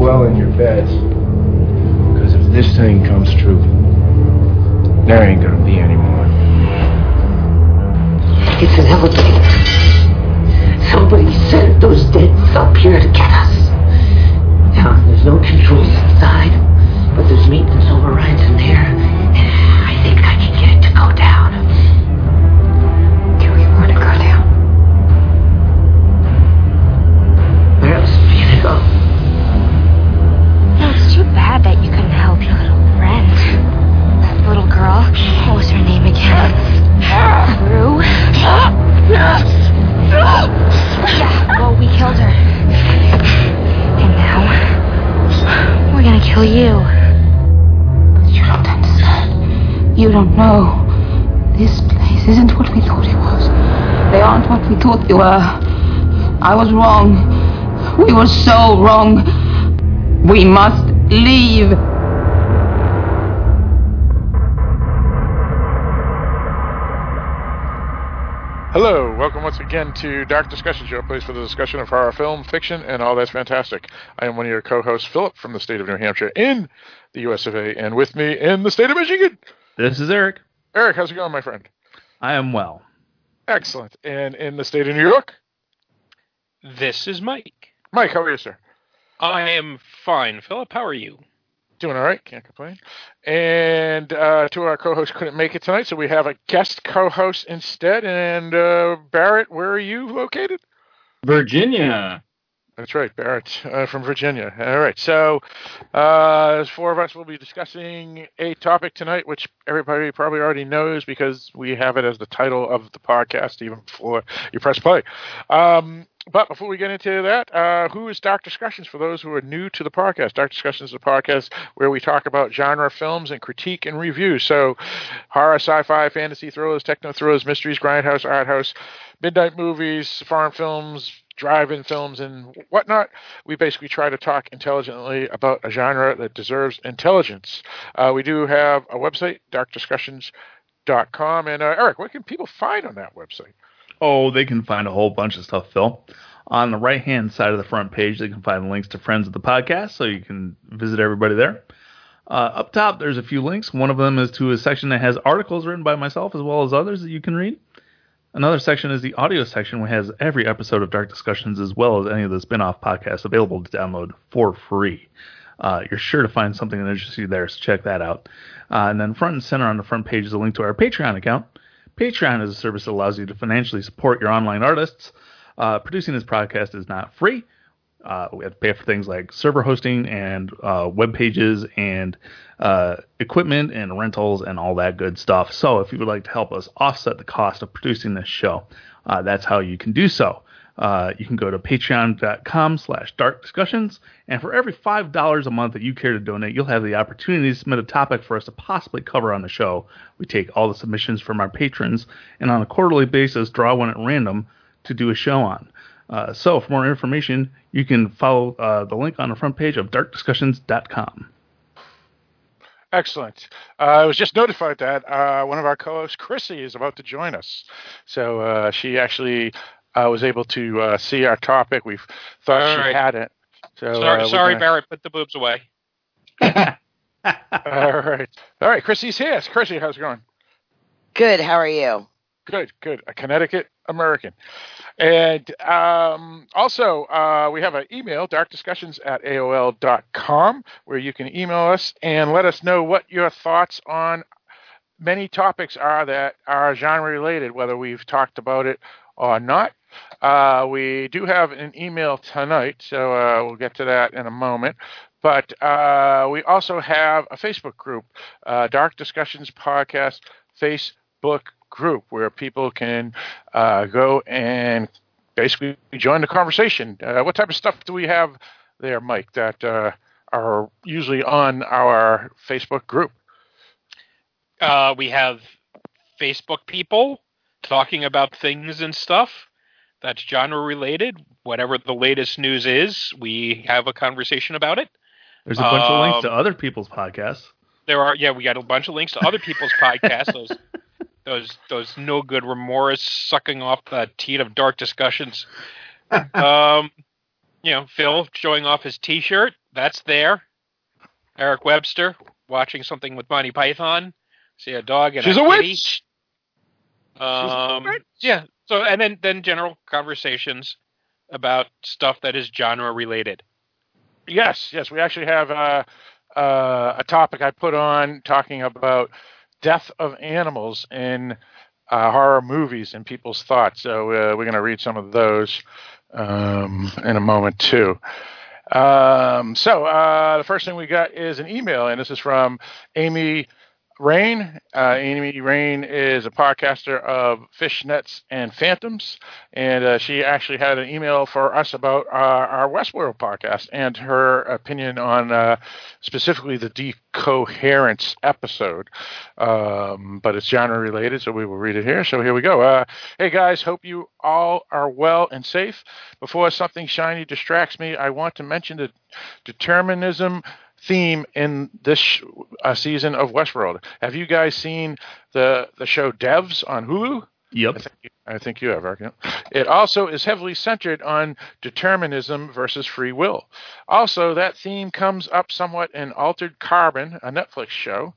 well in your beds. Because if this thing comes true, there ain't gonna be any more. It's an elevator. Somebody sent those deads up here to get us. Now, there's no controls inside, but there's maintenance overrides in there. I think I can get it to go down. Do we want to go down? Where else are we gonna go? No, it's too bad that you couldn't help your little friend. That little girl. What was her name again? Rue? Yeah, well, we killed her. And now, we're gonna kill you. But you don't understand. You don't know. This place isn't what we thought it was. They aren't what we thought they were. I was wrong. We were so wrong. We must leave. Hello, welcome once again to Dark Discussions, your place for the discussion of horror film, fiction, and all that's fantastic. I am one of your co-hosts, Philip, from the state of New Hampshire in the US of A, and with me in the state of Michigan. This is Eric. Eric, how's it going, my friend? I am well. Excellent. And in the state of New York? This is Mike. Mike, how are you, sir? I am fine. Philip, how are you? Doing all right, can't complain. And two of our co-hosts couldn't make it tonight, so we have a guest co-host instead. And Barrett, where are you located? Virginia. That's right, Barrett from Virginia. All right, so there's four of us will be discussing a topic tonight, which everybody probably already knows because we have it as the title of the podcast even before you press play. But before we get into that, who is Dark Discussions for those who are new to the podcast? Dark Discussions is a podcast where we talk about genre films and critique and review. So horror, sci-fi, fantasy, thrillers, techno thrillers, mysteries, grindhouse, art house, midnight movies, foreign films, drive-in films, and whatnot. We basically try to talk intelligently about a genre that deserves intelligence. We do have a website, darkdiscussions.com. And Eric, what can people find on that website? Oh, they can find a whole bunch of stuff, Phil. On the right-hand side of the front page, they can find links to friends of the podcast, so you can visit everybody there. Up top, there's a few links. One of them is to a section that has articles written by myself as well as others that you can read. Another section is the audio section, which has every episode of Dark Discussions as well as any of the spin-off podcasts available to download for free. You're sure to find something that interests you there, so check that out. And then front and center on the front page is a link to our Patreon account. Patreon is a service that allows you to financially support your online artists. Producing this podcast is not free. We have to pay for things like server hosting and web pages and equipment and rentals and all that good stuff. So if you would like to help us offset the cost of producing this show, that's how you can do so. You can go to patreon.com/darkdiscussions, and for every $5 a month that you care to donate, you'll have the opportunity to submit a topic for us to possibly cover on the show. We take all the submissions from our patrons, and on a quarterly basis, draw one at random to do a show on. So for more information, you can follow the link on the front page of darkdiscussions.com. Excellent. I was just notified that one of our co-hosts, Chrissy, is about to join us. So she actually was able to see our topic. We thought she had it. So, sorry, Barrett, put the boobs away. All right. Chrissy's here. Chrissy, how's it going? Good. How are you? Good. A Connecticut American. And also, we have an email, darkdiscussions@aol.com, where you can email us and let us know what your thoughts on many topics are that are genre-related, whether we've talked about it or not. We do have an email tonight, so we'll get to that in a moment. But we also have a Facebook group, Dark Discussions Podcast Facebook group, where people can go and basically join the conversation. What type of stuff do we have there, Mike, that are usually on our Facebook group? We have Facebook people talking about things and stuff that's genre related. Whatever the latest news is, we have a conversation about it. There's a bunch of links to other people's podcasts. We got a bunch of links to other people's podcasts. Those no good remorse sucking off the teat of Dark Discussions. Phil showing off his T-shirt. That's there. Eric Webster watching something with Monty Python. See a dog and She's a witch. Yeah. So and then general conversations about stuff that is genre related. Yes. We actually have a topic I put on talking about death of animals in horror movies and people's thoughts. So we're going to read some of those in a moment too. So the first thing we got is an email, and this is from Amy Rain. Amy Rain is a podcaster of Fishnets and Phantoms, and she actually had an email for us about our Westworld podcast and her opinion on specifically the Decoherence episode. But it's genre related, so we will read it here. So here we go. Hey guys, hope you all are well and safe. Before something shiny distracts me, I want to mention the determinism theme in this season of Westworld. Have you guys seen the show Devs on Hulu? Yep. I think you have, Eric. It also is heavily centered on determinism versus free will. Also, that theme comes up somewhat in Altered Carbon, a Netflix show.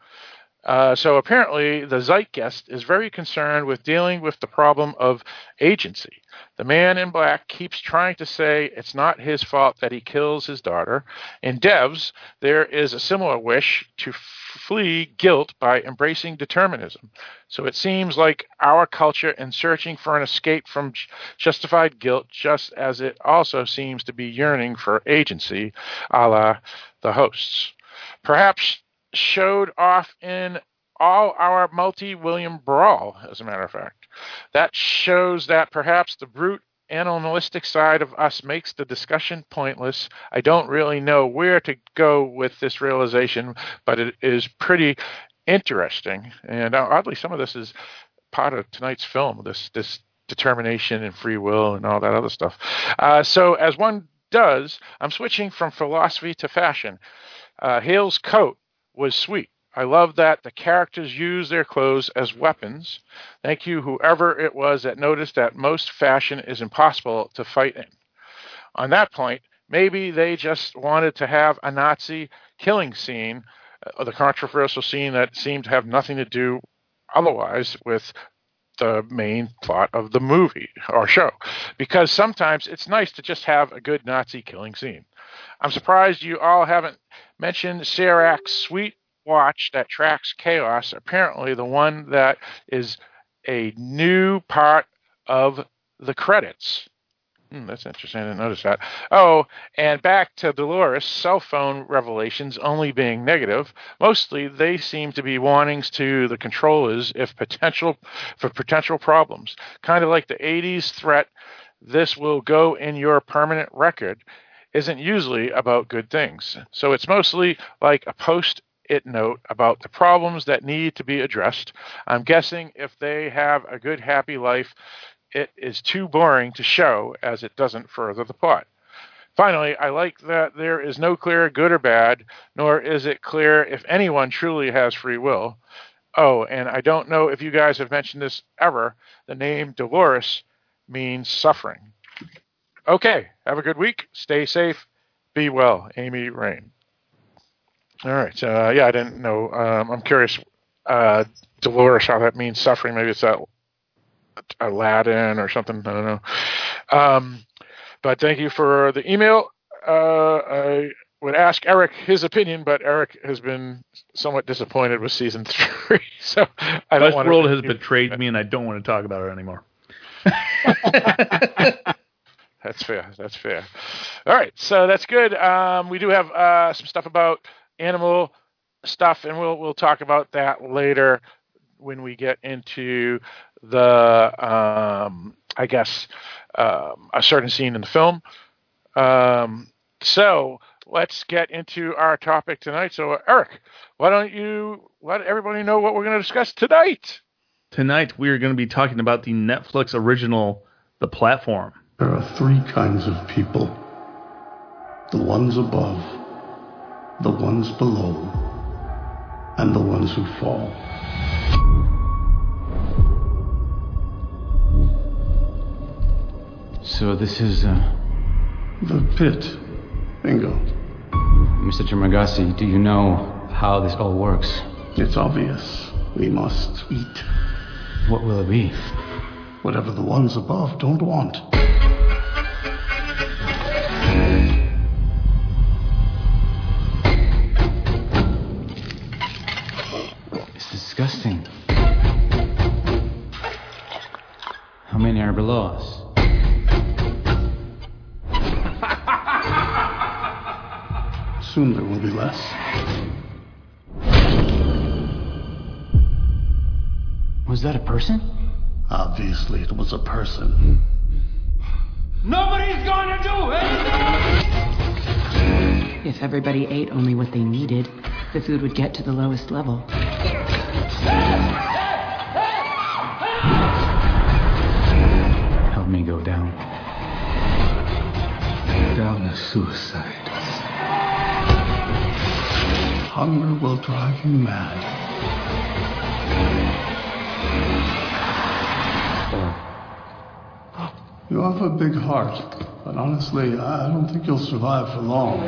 So apparently the zeitgeist is very concerned with dealing with the problem of agency. The man in black keeps trying to say it's not his fault that he kills his daughter. In Devs, there is a similar wish to flee guilt by embracing determinism. So it seems like our culture is searching for an escape from justified guilt, just as it also seems to be yearning for agency, a la the hosts. Perhaps showed off in All Our Multi-William Brawl, as a matter of fact. That shows that perhaps the brute animalistic side of us makes the discussion pointless. I don't really know where to go with this realization, but it is pretty interesting. And oddly, some of this is part of tonight's film, this determination and free will and all that other stuff. So as one does, I'm switching from philosophy to fashion. Hale's coat was sweet. I love that the characters use their clothes as weapons. Thank you, whoever it was that noticed that most fashion is impossible to fight in. On that point, maybe they just wanted to have a Nazi killing scene, the controversial scene that seemed to have nothing to do otherwise with the main plot of the movie or show, because sometimes it's nice to just have a good Nazi killing scene. I'm surprised you all haven't mentioned Serakh's sweet watch that tracks chaos, apparently the one that is a new part of the credits. That's interesting. I didn't notice that. Oh, and back to Dolores' cell phone revelations only being negative. Mostly, they seem to be warnings to the controllers for potential problems. Kind of like the 80s threat, this will go in your permanent record, isn't usually about good things. So it's mostly like a post-it note about the problems that need to be addressed. I'm guessing if they have a good, happy life, it is too boring to show, as it doesn't further the plot. Finally, I like that there is no clear good or bad, nor is it clear if anyone truly has free will. Oh, and I don't know if you guys have mentioned this ever. The name Dolores means suffering. Okay, have a good week. Stay safe. Be well. Amy Rain. All right. I didn't know. I'm curious, Dolores, how that means suffering. Maybe it's that Aladdin or something. I don't know. But thank you for the email. I would ask Eric his opinion, but Eric has been somewhat disappointed with season 3. So I don't want to. Westworld has betrayed me, and I don't want to talk about it anymore. That's fair. All right, so that's good. We do have some stuff about animal stuff, and we'll talk about that later when we get into the a certain scene in the film. So let's get into our topic tonight. So Eric, why don't you let everybody know what we're going to discuss tonight? Tonight we are going to be talking about the Netflix original, The Platform. There are 3 kinds of people. The ones above, the ones below, and the ones who fall. So this is The pit. Bingo. Mr. Trimagasi, do you know how this all works? It's obvious. We must eat. What will it be? Whatever the ones above don't want. It's disgusting. How many are below us? Soon there will be less. Was that a person? Obviously it was a person. Nobody's gonna do anything! If everybody ate only what they needed, the food would get to the lowest level. Help me go down. Down a suicide. Hunger will drive you mad. You have a big heart, but honestly, I don't think you'll survive for long.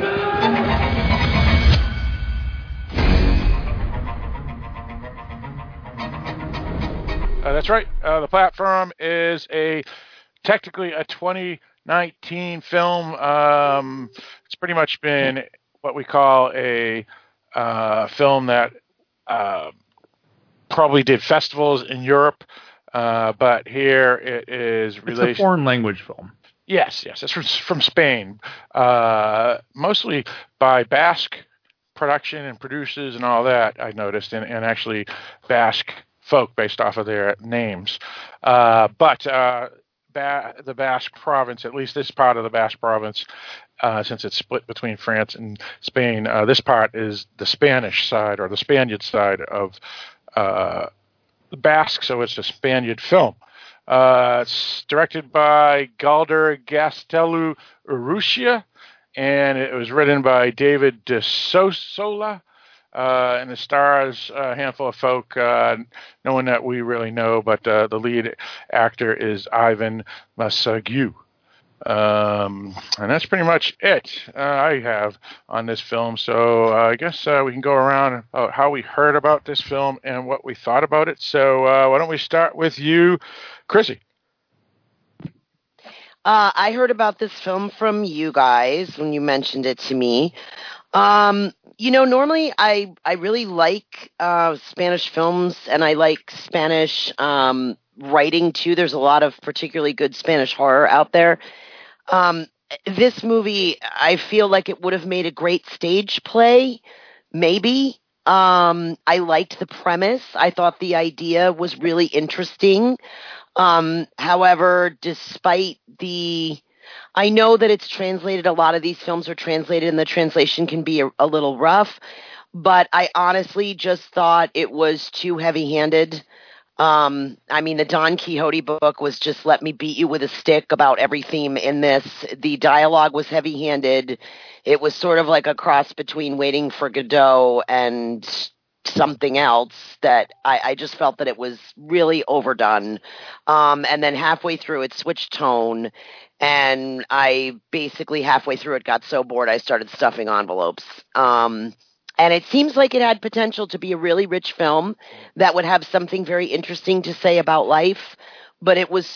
That's right. The platform is technically a 2019 film. It's pretty much been what we call a film that probably did festivals in Europe, but here it is It's a foreign language film. Yes, it's from Spain, mostly by Basque production and producers and all that, I noticed, and actually Basque folk based off of their names. But the Basque province, at least this part of the Basque province, since it's split between France and Spain, this part is the Spanish side or the Spaniard side of the Basque, so it's a Spaniard film. It's directed by Galder Gaztelu Urrutia, and it was written by David de Sola, and it stars a handful of folk, no one that we really know, but the lead actor is Ivan Masagu. And that's pretty much it I have on this film. So I guess we can go around about how we heard about this film and what we thought about it. So why don't we start with you, Chrissy? I heard about this film from you guys when you mentioned it to me. Normally I really like Spanish films, and I like Spanish writing too. There's a lot of particularly good Spanish horror out there. This movie, I feel like it would have made a great stage play, maybe. I liked the premise. I thought the idea was really interesting. However, despite I know that it's translated, a lot of these films are translated and the translation can be a little rough, but I honestly just thought it was too heavy-handed. The Don Quixote book was just let me beat you with a stick about every theme in this. The dialogue was heavy-handed. It was sort of like a cross between Waiting for Godot and something else that I just felt that it was really overdone. And then halfway through it switched tone, and I basically halfway through it got so bored I started stuffing envelopes. And it seems like it had potential to be a really rich film that would have something very interesting to say about life. But it was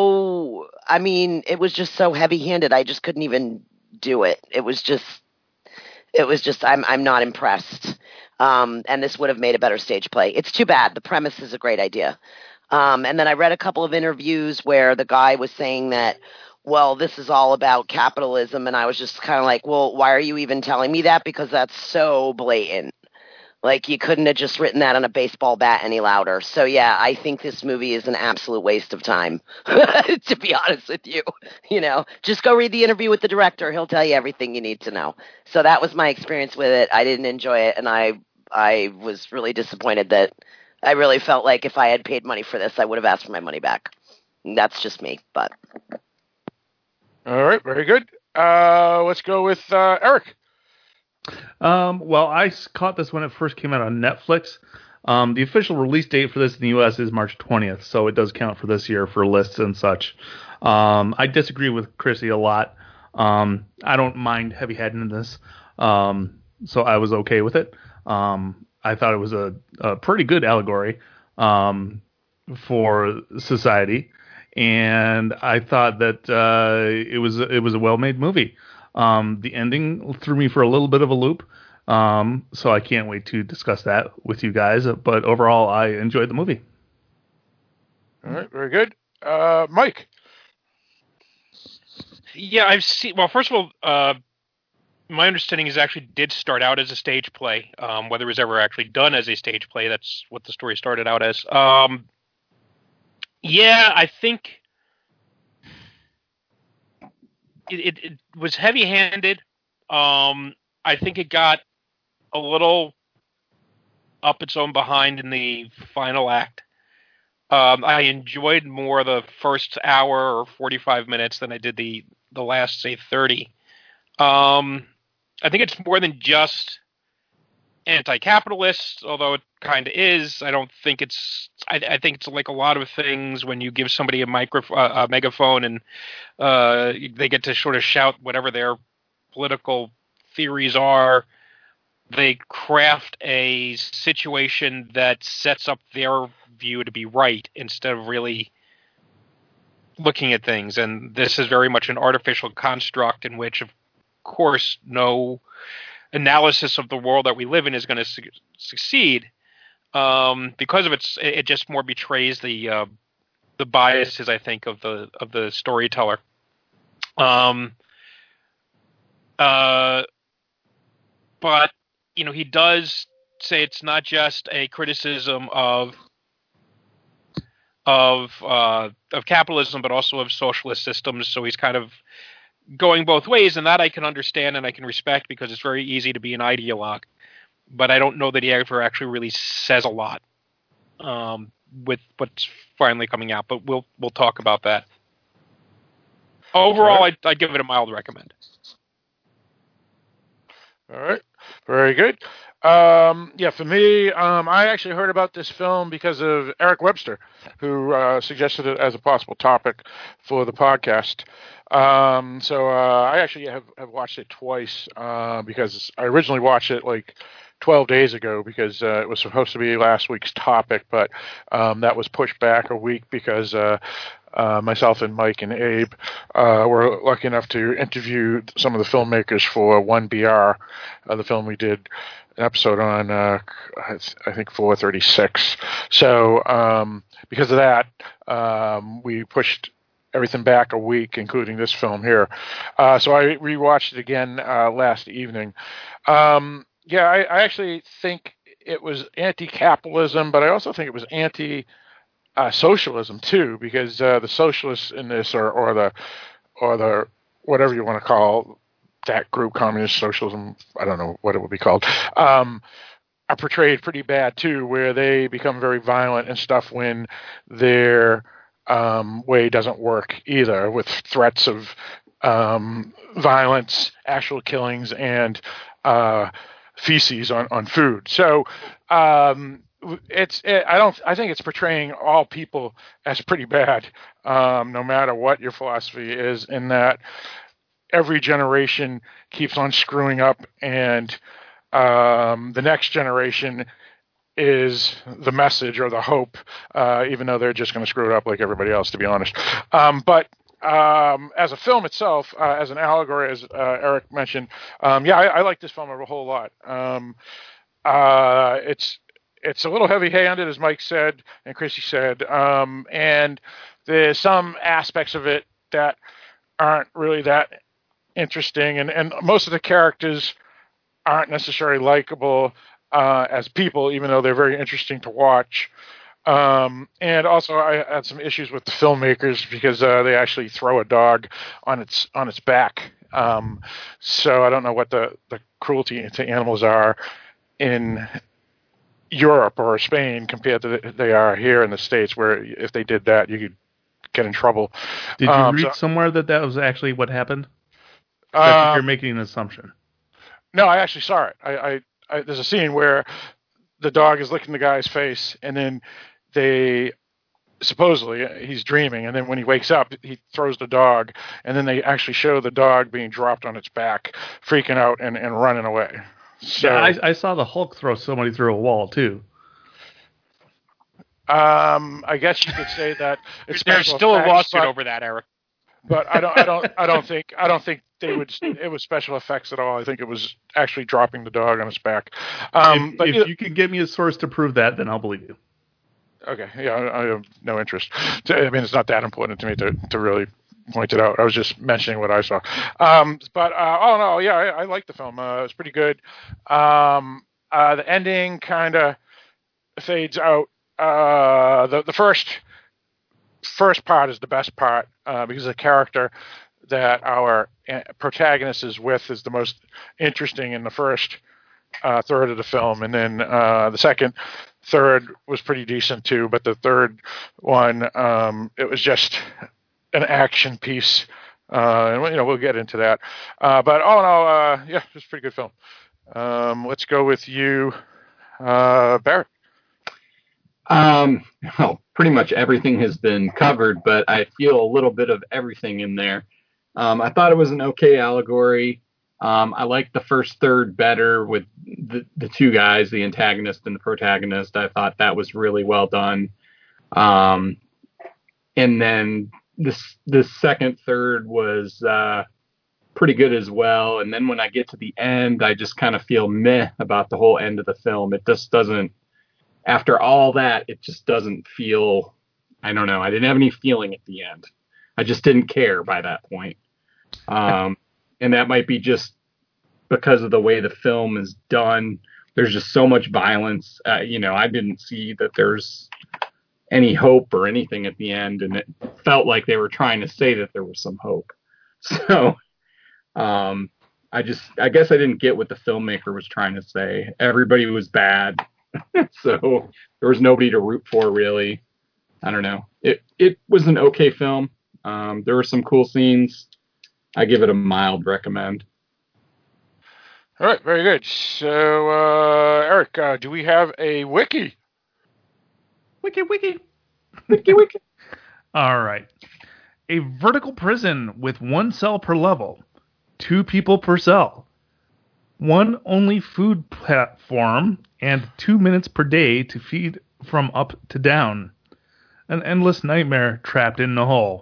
it was just so heavy-handed. I just couldn't even do it. It was just, I'm not impressed. And this would have made a better stage play. It's too bad. The premise is a great idea. And then I read a couple of interviews where the guy was saying that, well, this is all about capitalism. And I was just kind of like, well, why are you even telling me that? Because that's so blatant. Like, you couldn't have just written that on a baseball bat any louder. So, yeah, I think this movie is an absolute waste of time, to be honest with you. Just go read the interview with the director. He'll tell you everything you need to know. So that was my experience with it. I didn't enjoy it, and I was really disappointed that I really felt like if I had paid money for this, I would have asked for my money back. That's just me, but... All right, very good. Let's go with Eric. Well, I caught this when it first came out on Netflix. The official release date for this in the U.S. is March 20th, so it does count for this year for lists and such. I disagree with Chrissy a lot. I don't mind heavy-handedness, so I was okay with it. I thought it was a pretty good allegory for society, and I thought that it was a well-made movie. The ending threw me for a little bit of a loop, so I can't wait to discuss that with you guys. But overall, I enjoyed the movie. All right, very good. Mike? Yeah, I've seen... Well, first of all, my understanding is it actually did start out as a stage play. Whether it was ever actually done as a stage play, that's what the story started out as. Yeah, I think it was heavy-handed. I think it got a little up its own behind in the final act. I enjoyed more the first hour or 45 minutes than I did the last, say, 30. I think it's more than just anti-capitalist, although it kind of is. I don't think it's. I think it's like a lot of things when you give somebody a megaphone, and they get to sort of shout whatever their political theories are. They craft a situation that sets up their view to be right instead of really looking at things. And this is very much an artificial construct in which, of course, no analysis of the world that we live in is going to succeed, because of it just more betrays the biases, I think, of the storyteller. But he does say it's not just a criticism of capitalism, but also of socialist systems. So he's kind of going both ways, and that I can understand and I can respect, because it's very easy to be an ideologue. But I don't know that he ever actually really says a lot with what's finally coming out. But we'll talk about that. Overall, I'd give it a mild recommend. All right, very good. Yeah, for me, I actually heard about this film because of Eric Webster, who suggested it as a possible topic for the podcast. So I actually have watched it twice, because I originally watched it like 12 days ago because it was supposed to be last week's topic, but that was pushed back a week because myself and Mike and Abe were lucky enough to interview some of the filmmakers for 1BR, the film we did an episode on, I think 436. So because of that, we pushed everything back a week, including this film here. So I rewatched it again last evening. Yeah, I actually think it was anti-capitalism, but I also think it was anti-socialism too, because the socialists in this, or the whatever you want to call that group, communist socialism, I don't know what it would be called, are portrayed pretty bad too, where they become very violent and stuff when their way doesn't work either, with threats of violence, actual killings, and feces on food. So I think it's portraying all people as pretty bad, no matter what your philosophy is, in that every generation keeps on screwing up, and the next generation is the message or the hope, even though they're just going to screw it up like everybody else, to be honest. But as a film itself, as an allegory, as Eric mentioned, I like this film a whole lot. It's a little heavy-handed, as Mike said and Chrissy said, and there's some aspects of it that aren't really that interesting, and most of the characters aren't necessarily likable as people, even though they're very interesting to watch. And also, I had some issues with the filmmakers because they actually throw a dog on its back. So I don't know what the cruelty to animals are in Europe or Spain compared to they are here in the States, where if they did that, you could get in trouble. Did you read somewhere that was actually what happened? You're making an assumption. No, I actually saw it. I there's a scene where the dog is licking the guy's face, and then they supposedly he's dreaming, and then when he wakes up, he throws the dog, and then they actually show the dog being dropped on its back, freaking out and running away. So Yeah, I saw the Hulk throw somebody through a wall too. I guess you could say that it's There's special still a effects, lawsuit over that, Eric. but I don't think they would. It was special effects at all. I think it was actually dropping the dog on its back. If you can give me a source to prove that, then I'll believe you. Okay, yeah, I have no interest. I mean, it's not that important to me to really point it out. I was just mentioning what I saw. But all in all, yeah, I liked the film. It was pretty good. The ending kind of fades out. The first part is the best part because the character that our protagonist is with is the most interesting in the first third of the film, and then the second third was pretty decent too, but the third one it was just an action piece, and we'll get into that. But all in all, yeah, it was a pretty good film. Let's go with you, Barrett. Well, pretty much everything has been covered, but I feel a little bit of everything in there. I thought it was an okay allegory. I liked the first third better with the two guys, the antagonist and the protagonist. I thought that was really well done. And then the second third was pretty good as well. And then when I get to the end, I just kind of feel meh about the whole end of the film. It just doesn't, after all that, it just doesn't feel, I don't know. I didn't have any feeling at the end. I just didn't care by that point. And that might be just because of the way the film is done. There's just so much violence. I didn't see that there's any hope or anything at the end, and it felt like they were trying to say that there was some hope. So I guess I didn't get what the filmmaker was trying to say. Everybody was bad. So there was nobody to root for, really. I don't know. It was an okay film. There were some cool scenes. I give it a mild recommend. All right, very good. So, Eric, do we have a wiki? Wiki. All right. A vertical prison with 1 cell per level, 2 people per cell, 1 only food platform, and 2 minutes per day to feed from up to down. An endless nightmare trapped in the hole.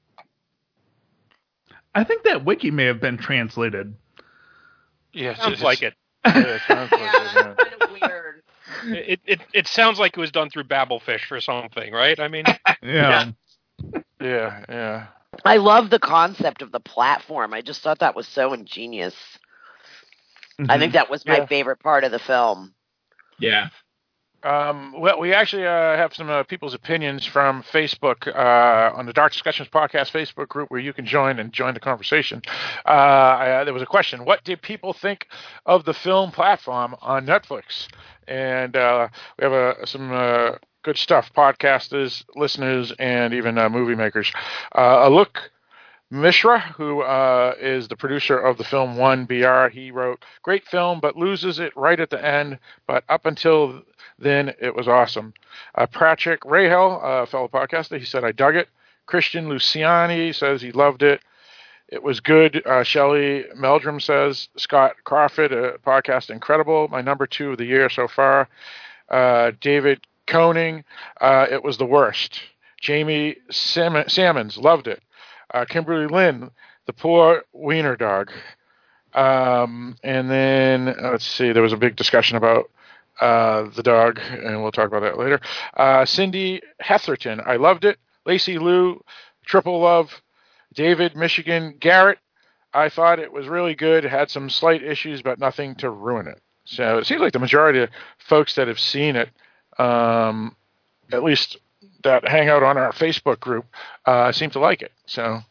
I think that wiki may have been translated. Yeah, sounds like it. Yeah, it sounds like it. That's kind of weird. It sounds like it was done through Babelfish or something, right? I mean, Yeah. Yeah. I love the concept of the platform. I just thought that was so ingenious. I think that was my favorite part of the film. Yeah. Well, we actually have some people's opinions from Facebook on the Dark Discussions Podcast Facebook group where you can join the conversation. There was a question: what did people think of the film platform on Netflix? And we have some good stuff, podcasters, listeners, and even movie makers. Alok Mishra, who is the producer of the film 1BR, he wrote, "Great film, but loses it right at the end. But up until then, it was awesome." Pratchik Rahel, a fellow podcaster, he said, "I dug it." Christian Luciani says he loved it. It was good. Shelley Meldrum says, Scott Crawford, a podcast, incredible. My number 2 of the year so far. David Koning, it was the worst. Jamie Sammons, loved it. Kimberly Lynn, the poor wiener dog. And then, let's see, there was a big discussion about the dog, and we'll talk about that later. Cindy Heatherton, I loved it. Lacey Lou, triple love. David, Michigan. Garrett, I thought it was really good. It had some slight issues, but nothing to ruin it. So it seems like the majority of folks that have seen it, at least that hang out on our Facebook group, seem to like it. So,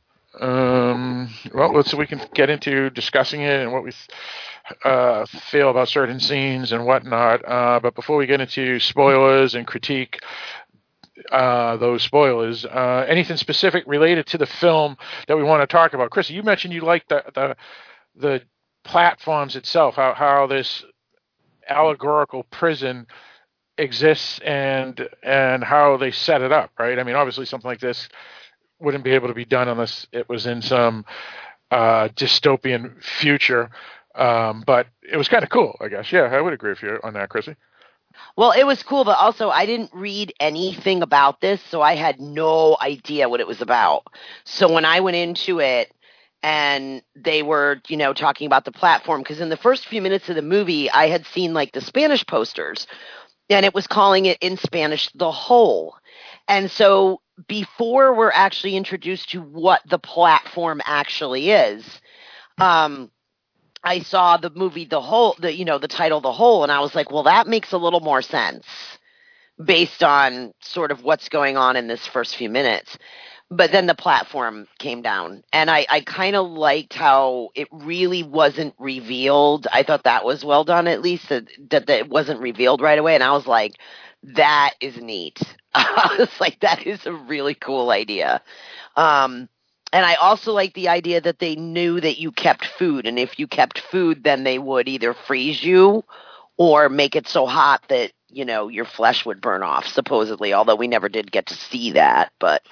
well, we can get into discussing it and what we feel about certain scenes and whatnot. But before we get into spoilers and critique those spoilers, anything specific related to the film that we want to talk about? Chris, you mentioned you liked the platforms itself, how this allegorical prison exists and how they set it up, right? I mean, obviously something like this wouldn't be able to be done unless it was in some dystopian future. But it was kind of cool, I guess. Yeah, I would agree with you on that, Chrissy. Well, it was cool, but also I didn't read anything about this, so I had no idea what it was about. So when I went into it and they were, talking about the platform, because in the first few minutes of the movie, I had seen like the Spanish posters, and it was calling it in Spanish The Hole. And so before we're actually introduced to what the platform actually is, I saw the movie The Hole, the title The Hole, and I was like, well, that makes a little more sense based on sort of what's going on in this first few minutes. But then the platform came down, and I kind of liked how it really wasn't revealed. I thought that was well done, at least, that it wasn't revealed right away, and I was like, that is neat. I was like, that is a really cool idea. And I also like the idea that they knew that you kept food, and if you kept food, then they would either freeze you or make it so hot that, your flesh would burn off, supposedly, although we never did get to see that. But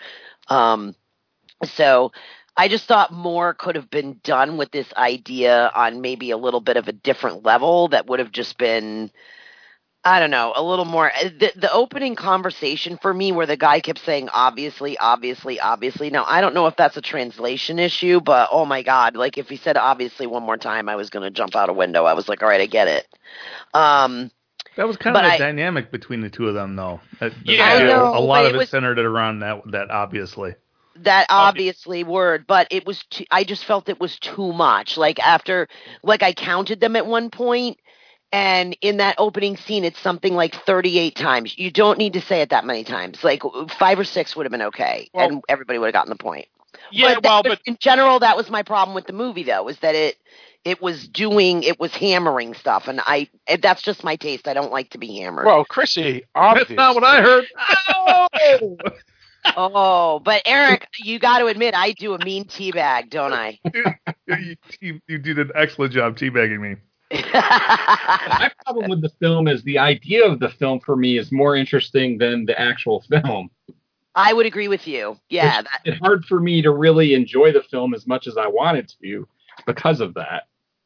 so I just thought more could have been done with this idea on maybe a little bit of a different level that would have just been, I don't know, a little more. The opening conversation for me where the guy kept saying, obviously, obviously, obviously. Now, I don't know if that's a translation issue, but oh my God, like if he said obviously one more time, I was going to jump out a window. I was like, all right, I get it. That was kind of the dynamic between the two of them, though. Yeah, I know, a lot of it centered around that obviously. That obviously word, but it was. I just felt it was too much. Like I counted them at one point, and in that opening scene, it's something like 38 times. You don't need to say it that many times. Like 5 or 6 would have been okay, and everybody would have gotten the point. Yeah, but in general, that was my problem with the movie, though, is that it was hammering stuff, and that's just my taste. I don't like to be hammered. Well, Chrissy, obviously. That's not what I heard. Oh! Oh, but Eric, you got to admit, I do a mean teabag, don't I? You did an excellent job teabagging me. My problem with the film is the idea of the film for me is more interesting than the actual film. I would agree with you. Yeah. It's hard for me to really enjoy the film as much as I wanted to because of that.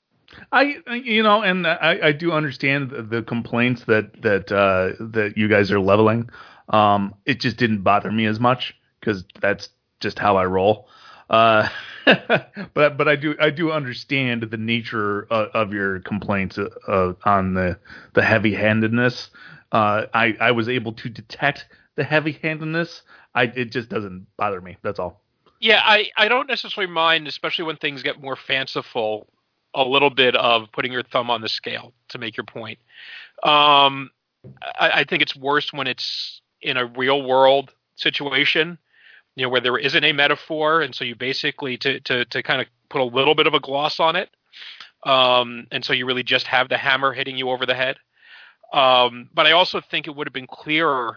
I do understand the complaints that you guys are leveling. It just didn't bother me as much because that's just how I roll. But I do understand the nature of your complaints on the heavy-handedness. I was able to detect the heavy-handedness. It just doesn't bother me. That's all. Yeah, I don't necessarily mind, especially when things get more fanciful, a little bit of putting your thumb on the scale to make your point. I think it's worse when it's in a real world situation, where there isn't a metaphor, and so you basically to kind of put a little bit of a gloss on it, and so you really just have the hammer hitting you over the head. But I also think it would have been clearer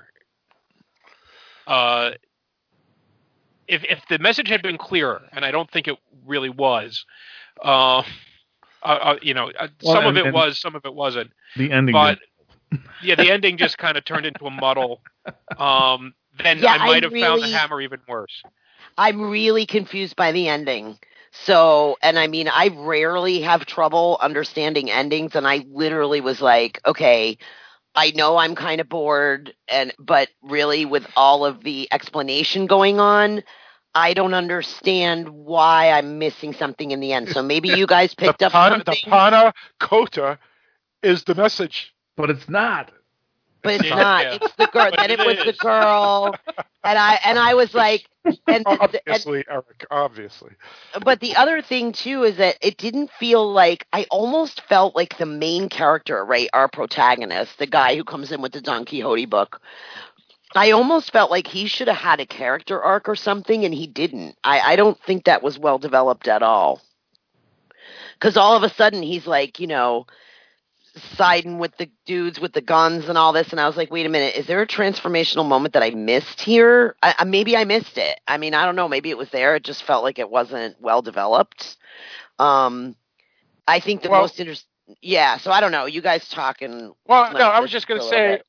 if the message had been clearer, and I don't think it really was. Some of it was, some of it wasn't. The ending, but the ending just kind of turned into a muddle. Then I might have found the hammer even worse. I'm really confused by the ending. So, and I mean, I rarely have trouble understanding endings, and I literally was like, okay, I know I'm kind of bored, but really with all of the explanation going on, I don't understand why I'm missing something in the end. So maybe you guys picked up something. The Panna Cotta is the message. But it's not. But it's not. Yeah. It's the girl. Then it was the girl, and I was like, obviously, Eric, obviously. But the other thing too is that it didn't feel like, I almost felt like the main character, right, our protagonist, the guy who comes in with the Don Quixote book, I almost felt like he should have had a character arc or something, and he didn't. I don't think that was well developed at all. Because all of a sudden he's like, siding with the dudes with the guns and all this, and I was like, wait a minute, is there a transformational moment that I missed here? Maybe I missed it. I mean, I don't know, maybe it was there, it just felt like it wasn't well developed. I think the most interesting, so I don't know, you guys talking. Well, no, I was just going to say,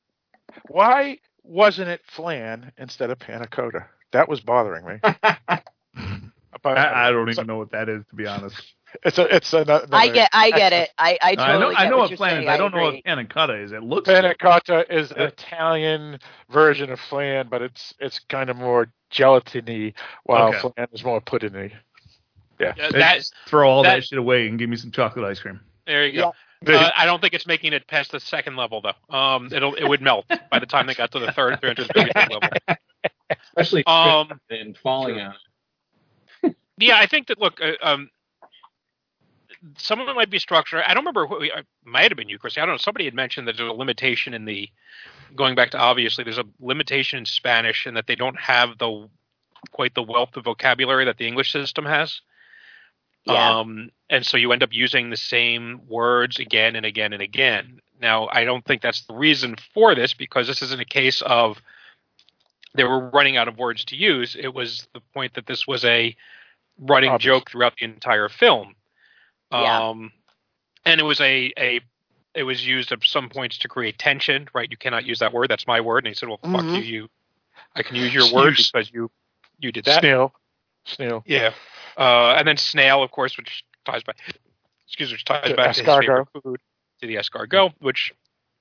Why wasn't it flan instead of panna cotta? That was bothering me. But I don't even know what that is, to be honest. It's another. I get it. I totally I get know what what you're flan saying. is. I don't know agree. what panna cotta is. It looks Panna good. cotta is an Italian version of flan, but it's kind of more gelatiny, while flan is more puddingy. Yeah. Throw all that shit away and give me some chocolate ice cream. There you go. I don't think it's making it past the second level, though. It would melt by the time they got to the third, 333rd level. Especially and falling on it. Yeah, I think that, look, some of it might be structure. I don't remember it might have been you, Chris. I don't know. Somebody had mentioned that there's a limitation in going back to obviously, there's a limitation in Spanish and that they don't have quite the wealth of vocabulary that the English system has. Yeah. And so you end up using the same words again and again and again. Now, I don't think that's the reason for this, because this isn't a case of they were running out of words to use. It was the point that this was a running joke throughout the entire film. Yeah. And it was it was used at some points to create tension, right? You cannot use that word. That's my word. And he said, well, fuck you. I can use your word because you did that. Snail. Yeah. And then snail, of course, which ties back to his favorite food, to the escargot, which,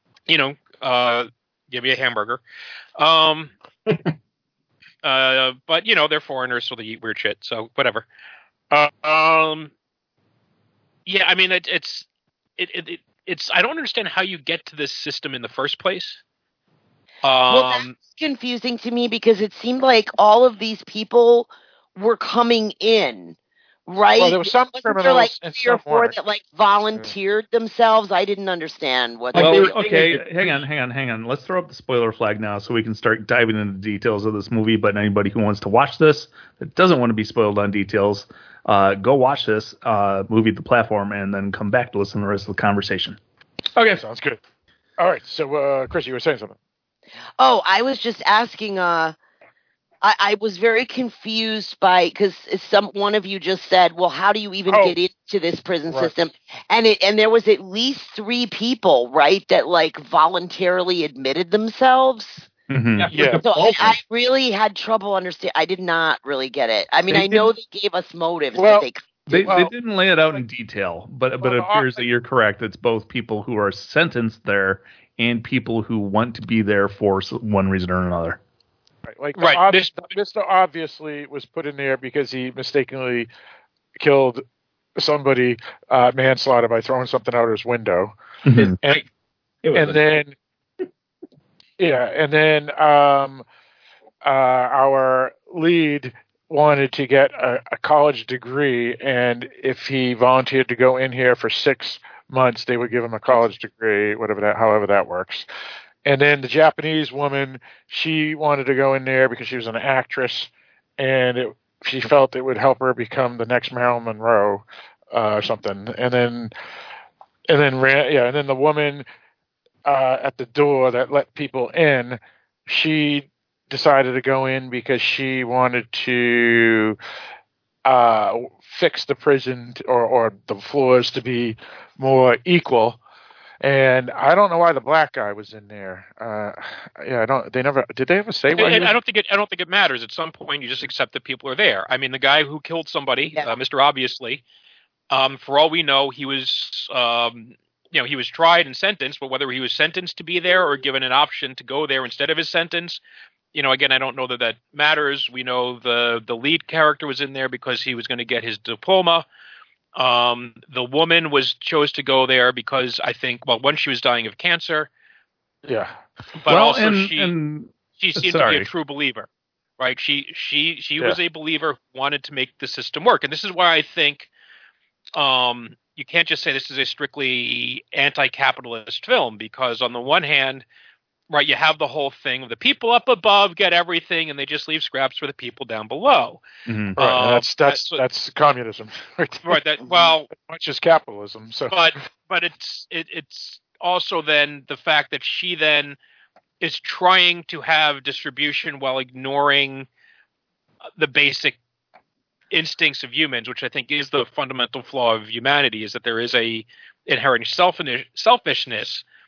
give me a hamburger. But they're foreigners, so they eat weird shit. So whatever. Yeah, I mean, it's I don't understand how you get to this system in the first place. Well, that's confusing to me because it seemed like all of these people were coming in, right? Well, there were some criminals there like and 3 or 4 weren't. that like volunteered themselves. I didn't understand what. Okay, hang on. Let's throw up the spoiler flag now, so we can start diving into the details of this movie. But anybody who wants to watch this that doesn't want to be spoiled on details, go watch this movie, The Platform, and then come back to listen to the rest of the conversation. Okay, sounds good. All right, so Chris, you were saying something. Oh, I was just asking. I was very confused because one of you just said, "Well, how do you even get into this prison system?" And there was at least 3 people, right, that like voluntarily admitted themselves. Mm-hmm. Yeah. So I really had trouble understanding. I did not really get it. I mean, I know they gave us motives, but they didn't lay it out in detail. But it appears that you're correct. It's both people who are sentenced there and people who want to be there for one reason or another. Mr. Obviously was put in there because he mistakenly killed somebody manslaughter by throwing something out his window, mm-hmm. and then our lead wanted to get a college degree, and if he volunteered to go in here for 6 months, they would give him a college degree, however that works. And then the Japanese woman, she wanted to go in there because she was an actress, and she felt it would help her become the next Marilyn Monroe or something. And then the woman at the door that let people in, she decided to go in because she wanted to fix the prison or the floors to be more equal. And I don't know why the black guy was in there. Did they ever say why? I don't think it matters. At some point, you just accept that people are there. I mean, the guy who killed somebody, Mr. Obviously, for all we know, he was, he was tried and sentenced. But whether he was sentenced to be there or given an option to go there instead of his sentence, again, I don't know that matters. We know the lead character was in there because he was going to get his diploma. The woman chose to go there because I think, one, she was dying of cancer. Yeah. But she seemed to be a true believer, right? She was a believer who wanted to make the system work. And this is why I think, you can't just say this is a strictly anti-capitalist film, because on the one hand, right, you have the whole thing of the people up above get everything, and they just leave scraps for the people down below. Mm-hmm. Right, that's communism, right? Much as capitalism. So, but it's also then the fact that she then is trying to have distribution while ignoring the basic instincts of humans, which I think is the fundamental flaw of humanity, is that there is a inherent selfishness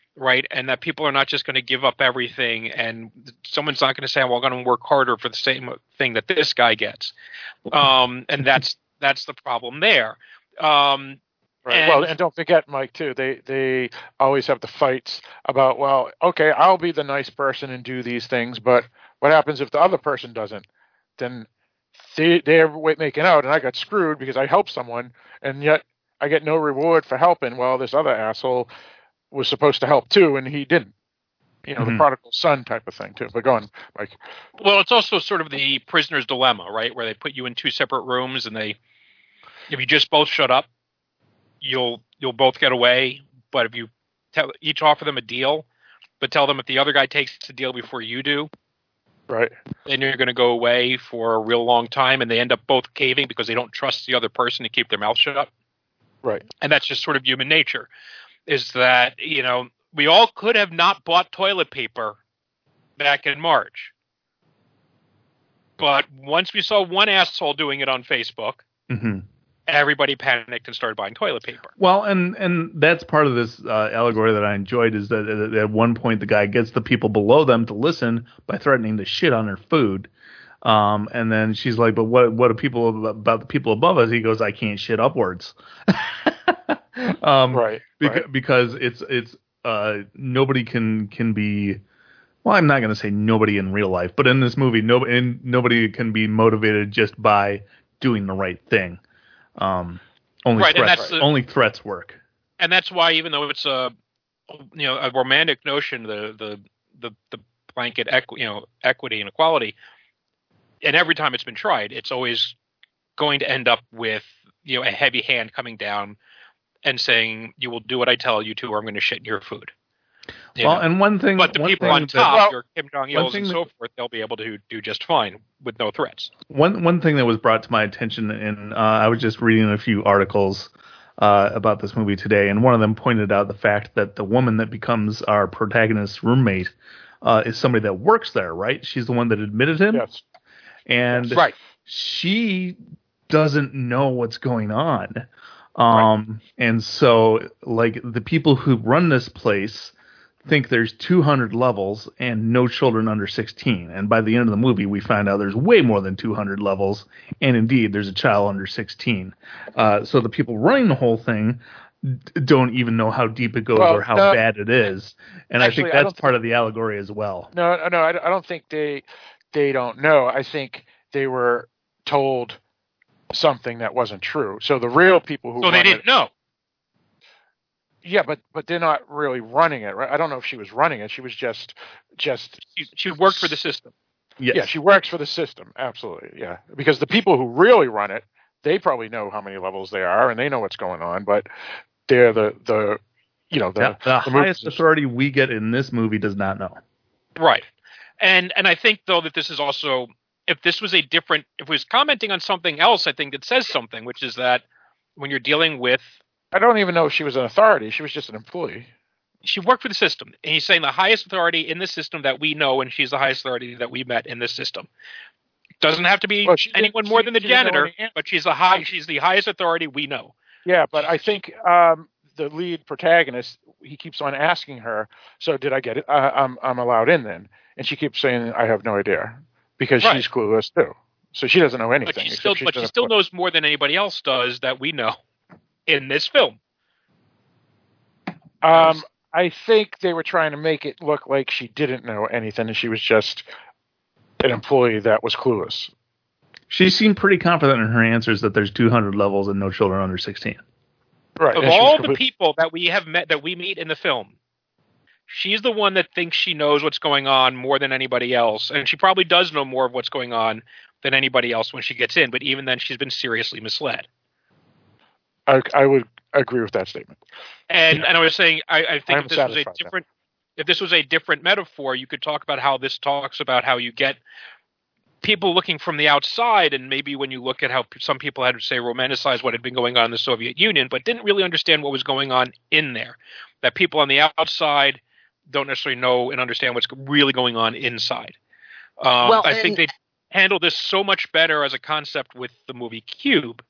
right? And that people are not just going to give up everything, and someone's not going to say, well, I'm going to work harder for the same thing that this guy gets. And that's the problem there. Right. And don't forget, Mike, too, they always have the fights about, well, okay, I'll be the nice person and do these things, but what happens if the other person doesn't? Then they're making out, and I got screwed because I helped someone, and yet I get no reward for helping. Well, this other asshole was supposed to help too, and he didn't. The prodigal son type of thing too. But go on, Mike. Well, it's also sort of the prisoner's dilemma, right? Where they put you in two separate rooms, and if you just both shut up, you'll both get away. But if you each offer them a deal, but tell them if the other guy takes the deal before you do, right, then you're going to go away for a real long time, and they end up both caving because they don't trust the other person to keep their mouth shut. Right. And that's just sort of human nature, is that, we all could have not bought toilet paper back in March. But once we saw one asshole doing it on Facebook, everybody panicked and started buying toilet paper. Well, and that's part of this allegory that I enjoyed, is that at one point the guy gets the people below them to listen by threatening to shit on their food. And then she's like, but what do people about the people above us? He goes, I can't shit upwards. Right. Because it's nobody can be, well, I'm not going to say nobody in real life, but in this movie, nobody can be motivated just by doing the right thing. Only threats work. And that's why, even though it's a romantic notion, the blanket equity and equality, and every time it's been tried, it's always going to end up with a heavy hand coming down and saying, you will do what I tell you to, or I'm going to shit in your food. And one thing, but the people on top, your Kim Jong-ils and so forth, they'll be able to do just fine with no threats. One thing that was brought to my attention, and I was just reading a few articles about this movie today, and one of them pointed out the fact that the woman that becomes our protagonist's roommate is somebody that works there, right? She's the one that admitted him. Yes. And right. She doesn't know what's going on. And so, like, the people who run this place think there's 200 levels and no children under 16. And by the end of the movie, we find out there's way more than 200 levels. And indeed, there's a child under 16. So the people running the whole thing don't even know how deep it goes or how bad it is. And actually, I think that's part of the allegory as well. No, I don't think they don't know. I think they were told something that wasn't true. So the real people who they didn't know. Yeah, but they're not really running it, right? I don't know if she was running it. She was just she worked for the system. Yes. Yeah, she works for the system. Absolutely. Yeah. Because the people who really run it, they probably know how many levels they are and they know what's going on, but they're the highest authority we get in this movie does not know. Right. And I think, though, that this is also, if it was commenting on something else, I think it says something, which is that when you're dealing with, I don't even know if she was an authority. She was just an employee. She worked for the system. And he's saying the highest authority in the system that we know, and she's the highest authority that we met in this system. Doesn't have to be anyone more than the janitor, but she's the highest authority we know. Yeah, but I think the lead protagonist, he keeps on asking her, so did I get it? I'm allowed in then. And she keeps saying, I have no idea, because she's clueless too. So she doesn't know anything. But she still knows more than anybody else does that we know in this film. I think they were trying to make it look like she didn't know anything and she was just an employee that was clueless. She seemed pretty confident in her answers that there's 200 levels and no children under 16. Right. Of all the people that we have met, that we meet in the film, she's the one that thinks she knows what's going on more than anybody else. And she probably does know more of what's going on than anybody else when she gets in. But even then, she's been seriously misled. I would agree with that statement. And I was saying, I think if this was a different metaphor, you could talk about how this talks about how you get people looking from the outside, and maybe when you look at how some people had to say romanticize what had been going on in the Soviet Union, but didn't really understand what was going on in there. That people on the outside don't necessarily know and understand what's really going on inside. I think they handled this so much better as a concept with the movie Cube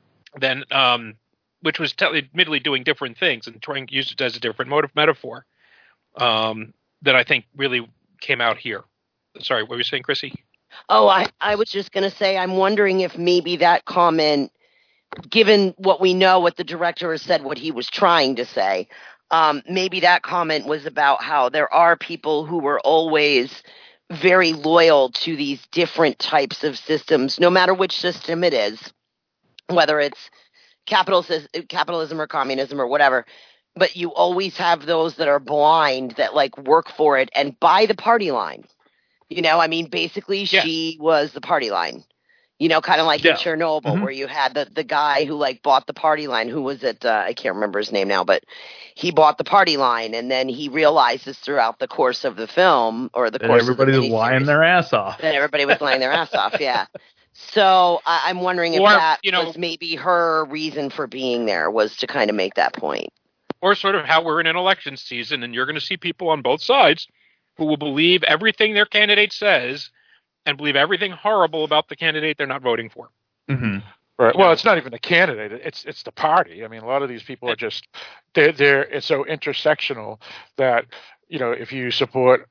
than which was admittedly doing different things and trying to use it as a different metaphor. that I think really came out here. Sorry, what were you saying, Chrissy? Oh, I was just going to say, I'm wondering if maybe that comment, given what we know, what the director has said, what he was trying to say, maybe that comment was about how there are people who were always very loyal to these different types of systems, no matter which system it is, whether it's capitalism or communism or whatever. But you always have those that are blind that like work for it and buy the party line. You know, I mean, basically she was the party line. You know, kind of like in Chernobyl, where you had the guy who like bought the party line. Who was it? I can't remember his name now, but he bought the party line, and then he realizes throughout the course of the film or the course of the everybody was lying their ass off. That everybody was lying their ass off. Yeah. So I'm wondering if that was maybe her reason for being there, was to kind of make that point. Or sort of how we're in an election season, and you're going to see people on both sides who will believe everything their candidate says and believe everything horrible about the candidate they're not voting for. Mm-hmm. Right. Well, it's not even the candidate; it's the party. I mean, a lot of these people are just they're it's so intersectional that, you know, if you support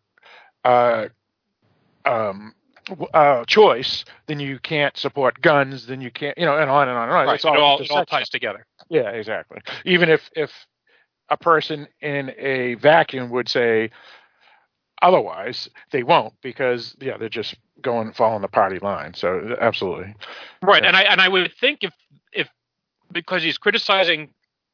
choice, then you can't support guns, then you can't, you know, and on and on and on. Right. It all ties together. Yeah, exactly. Even if a person in a vacuum would say otherwise, they won't, because they're just following the party line. So absolutely. Right. Yeah. And I would think if because he's criticizing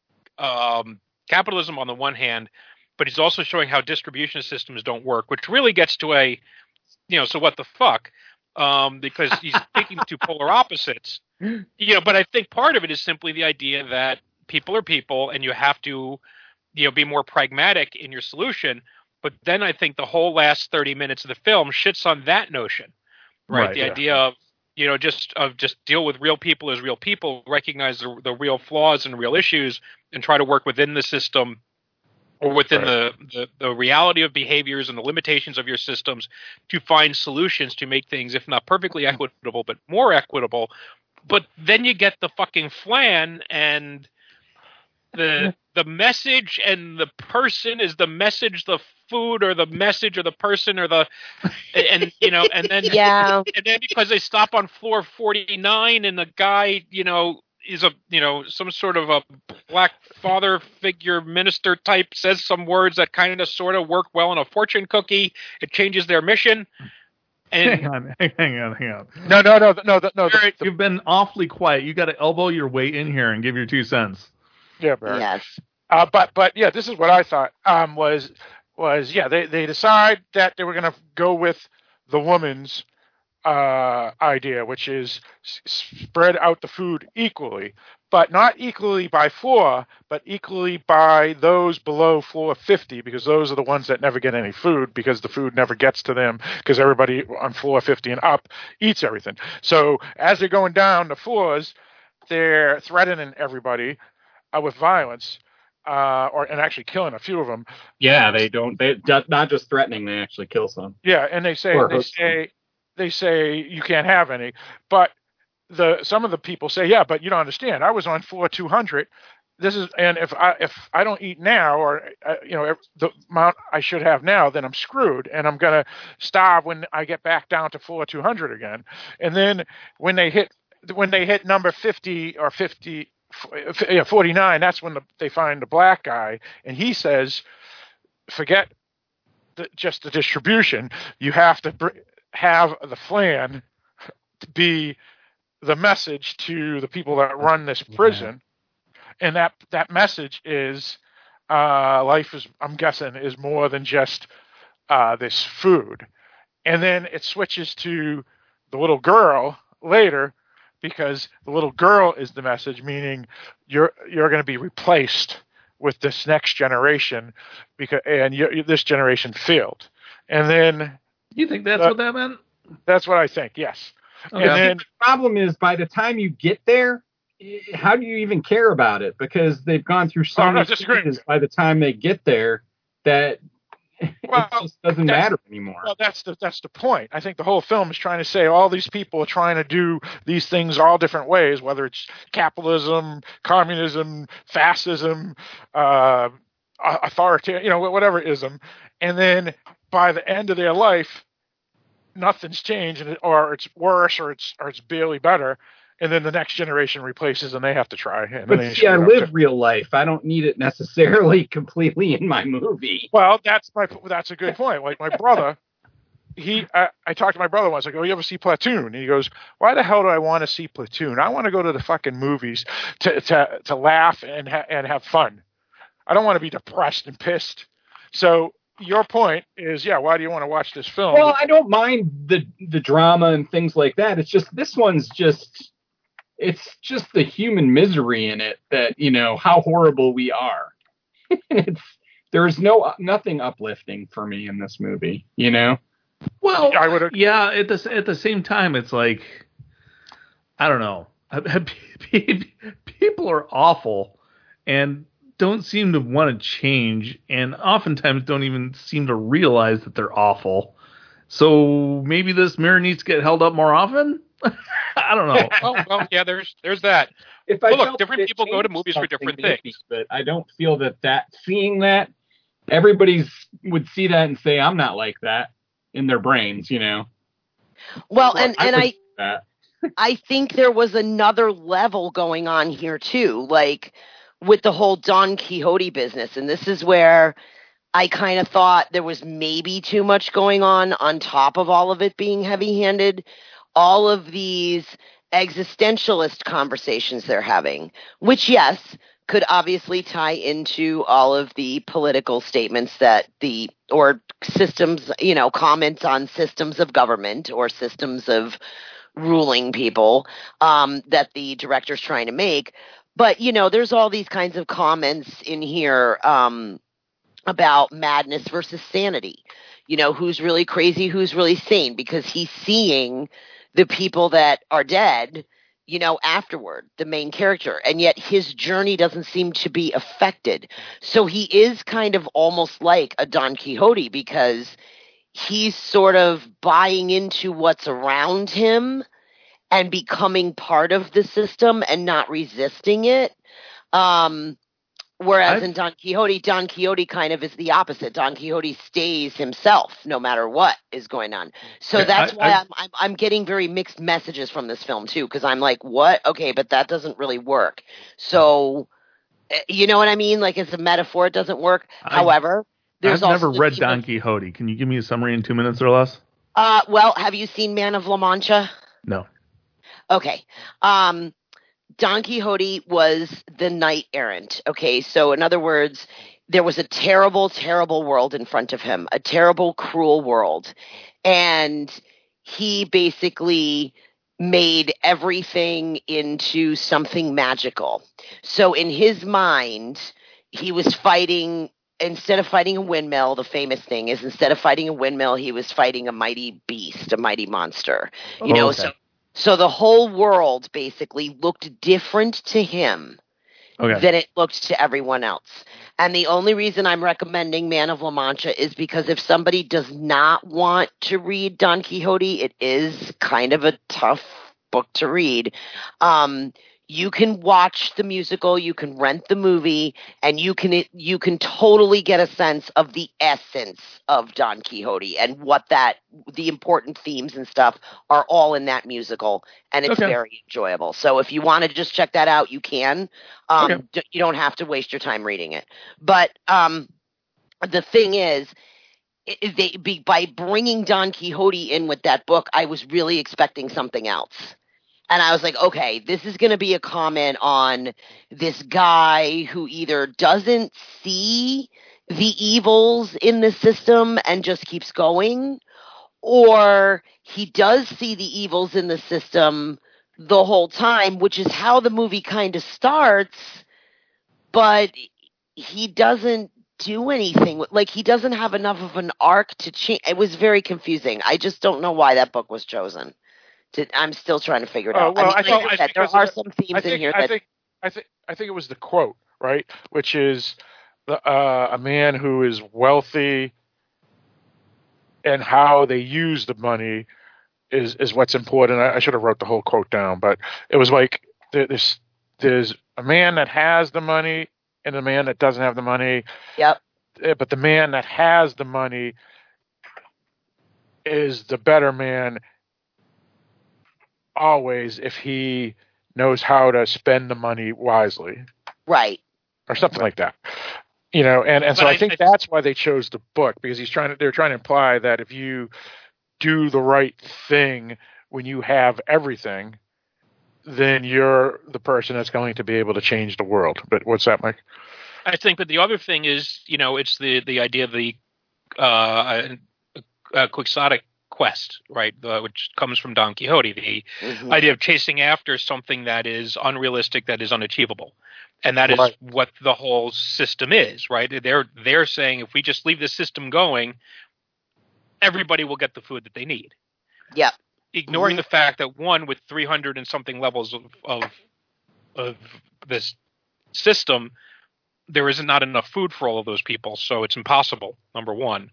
capitalism on the one hand, but he's also showing how distribution systems don't work, which really gets to so what the fuck? Because he's taking two polar opposites. You know, but I think part of it is simply the idea that people are people, and you have to, be more pragmatic in your solution. But then I think the whole last 30 minutes of the film shits on that notion, right? The idea of, just deal with real people as real people, recognize the real flaws and real issues, and try to work within the system or within the reality of behaviors and the limitations of your systems to find solutions to make things, if not perfectly equitable, but more equitable. But then you get the fucking flan, and the message and the person is the message, the food or the message or the person or and then and then because they stop on floor 49 and the guy is some sort of a black father figure minister type, says some words that kind of sort of work well in a fortune cookie, it changes their mission. And hang on. No. You've been awfully quiet. You got to elbow your way in here and give your 2 cents. Yeah, Barry. Yes. But yeah, this is what I thought was they decide that they were going to go with the woman's idea, which is spread out the food equally, but not equally by floor, but equally by those below floor 50, because those are the ones that never get any food, because the food never gets to them, because everybody on floor 50 and up eats everything. So as they're going down the floors, they're threatening everybody with violence, and actually killing a few of them. Yeah, they not just threatening, they actually kill some. Yeah, and they say you can't have any, but some of the people say, yeah, but you don't understand. I was on floor 200. And if I don't eat now, or the amount I should have now, then I'm screwed, and I'm gonna starve when I get back down to floor 200 again. And then when they hit number 50 or 49, that's when they find the black guy, and he says, forget just the distribution. You have to have the flan to be the message to the people that run this prison. And that message is life is, I'm guessing, is more than just this food. And then it switches to the little girl later, because the little girl is the message, meaning you're going to be replaced with this next generation, and this generation failed. And then you think that's what that meant? That's what I think. Yes. Okay. And then the problem is, by the time you get there, how do you even care about it? Because they've gone through so many stages by the time they get there that it just doesn't matter anymore. Well, that's the point. I think the whole film is trying to say all these people are trying to do these things all different ways, whether it's capitalism, communism, fascism, authoritarian, whatever ism, and then by the end of their life, nothing's changed, or it's worse, or it's barely better, and then the next generation replaces, and they have to try. And But then see, I live real life. I don't need it necessarily completely in my movie. Well, that's a good point. Like my brother, I talked to my brother once. I go, "You ever see Platoon?" And he goes, "Why the hell do I want to see Platoon? I want to go to the fucking movies to laugh and have fun. I don't want to be depressed and pissed." So your point is, why do you want to watch this film? Well, I don't mind the drama and things like that. It's just this one's it's just the human misery in it that, how horrible we are. There's nothing uplifting for me in this movie, Well, yeah, at the same time, it's like, I don't know. People are awful and don't seem to want to change, and oftentimes don't even seem to realize that they're awful. So maybe this mirror needs to get held up more often? I don't know. well, yeah, there's that. Look, different people go to movies for different things. But I don't feel that seeing that, everybody would see that and say, I'm not like that in their brains, Well, I think there was another level going on here too, like with the whole Don Quixote business. And this is where I kind of thought there was maybe too much going on top of all of it being heavy-handed. All of these existentialist conversations they're having, which, yes, could obviously tie into all of the political statements or systems, comments on systems of government or systems of ruling people that the director's trying to make. But, there's all these kinds of comments in here about madness versus sanity. Who's really crazy, who's really sane, because he's seeing the people that are dead, afterward, the main character, and yet his journey doesn't seem to be affected. So he is kind of almost like a Don Quixote, because he's sort of buying into what's around him and becoming part of the system and not resisting it. Whereas in Don Quixote kind of is the opposite. Don Quixote stays himself no matter what is going on. So that's why I'm getting very mixed messages from this film too, because I'm like, what? Okay, but that doesn't really work. So, you know what I mean? Like, it's a metaphor. It doesn't work. However, there's I've never read Don Quixote. Can you give me a summary in 2 minutes or less? Well, have you seen Man of La Mancha? No. Okay. Don Quixote was the knight errant. Okay, so in other words, there was a terrible, terrible world in front of him, a terrible, cruel world. And he basically made everything into something magical. So in his mind, he was fighting, instead of fighting a windmill, the famous thing is, instead of fighting a windmill, he was fighting a mighty beast, a mighty monster. So the whole world basically looked different to him than it looked to everyone else. And the only reason I'm recommending Man of La Mancha is because if somebody does not want to read Don Quixote, it is kind of a tough book to read. You can watch the musical, you can rent the movie, and you can totally get a sense of the essence of Don Quixote and what the important themes and stuff are all in that musical, and it's very enjoyable. So if you want to just check that out, you can. You don't have to waste your time reading it. But the thing is, by bringing Don Quixote in with that book, I was really expecting something else. And I was like, okay, this is going to be a comment on this guy who either doesn't see the evils in the system and just keeps going, or he does see the evils in the system the whole time, which is how the movie kind of starts, but he doesn't do anything. Like, he doesn't have enough of an arc to change. It was very confusing. I just don't know why that book was chosen. I'm still trying to figure it out. Well, I mean, there are some themes in here I think it was the quote, right? Which is a man who is wealthy and how they use the money is what's important. I should have wrote the whole quote down, but it was like there's a man that has the money and the man that doesn't have the money. Yep. But the man that has the money is the better man always if he knows how to spend the money wisely. Right. Or something like that. You know, and so I think that's why they chose the book, because they're trying to imply that if you do the right thing when you have everything, then you're the person that's going to be able to change the world. But what's that, Mike? I think that the other thing is, it's the idea of the quixotic quest, right? Which comes from Don Quixote, the idea of chasing after something that is unrealistic, that is unachievable. And that is what the whole system is, right? They're saying if we just leave the system going, everybody will get the food that they need. Yeah. Ignoring the fact that one, with 300 and something levels of this system, there is not enough food for all of those people, so it's impossible. Number one,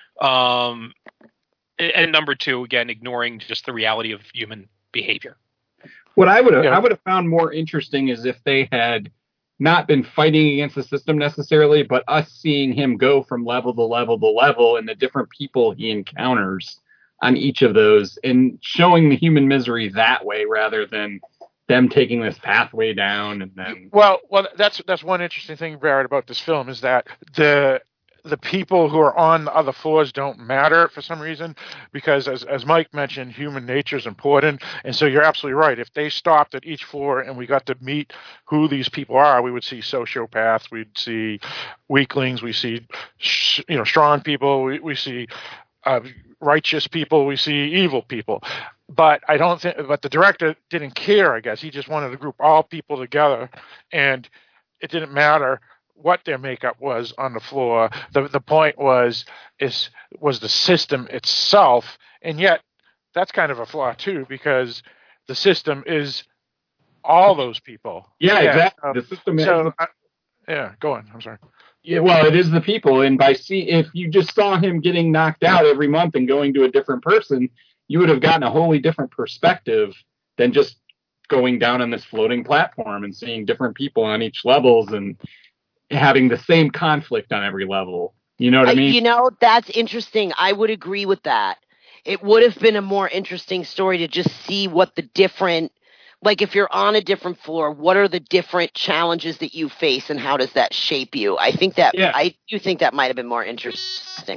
and number two, again, ignoring just the reality of human behavior. What I would have found more interesting is if they had not been fighting against the system necessarily, but us seeing him go from level to level to level and the different people he encounters on each of those, and showing the human misery that way rather than them taking this pathway down. And then well, that's one interesting thing, Barrett, about this film is that the people who are on the other floors don't matter for some reason, because as Mike mentioned, human nature is important. And so you're absolutely right. If they stopped at each floor and we got to meet who these people are, we would see sociopaths, we'd see weaklings, we see strong people, we see righteous people, we see evil people. But I don't think. But the director didn't care. I guess he just wanted to group all people together, and it didn't matter what their makeup was on the floor. The point was the system itself, and yet that's kind of a flaw too, because the system is all those people. Yeah, exactly. The system is. Go on. I'm sorry. Yeah, well, it is the people, and if you just saw him getting knocked out every month and going to a different person, you would have gotten a wholly different perspective than just going down on this floating platform and seeing different people on each levels and having the same conflict on every level. You know what I mean? That's interesting. I would agree with that. It would have been a more interesting story to just see what the different, like if you're on a different floor, what are the different challenges that you face and how does that shape you? I do think that might have been more interesting.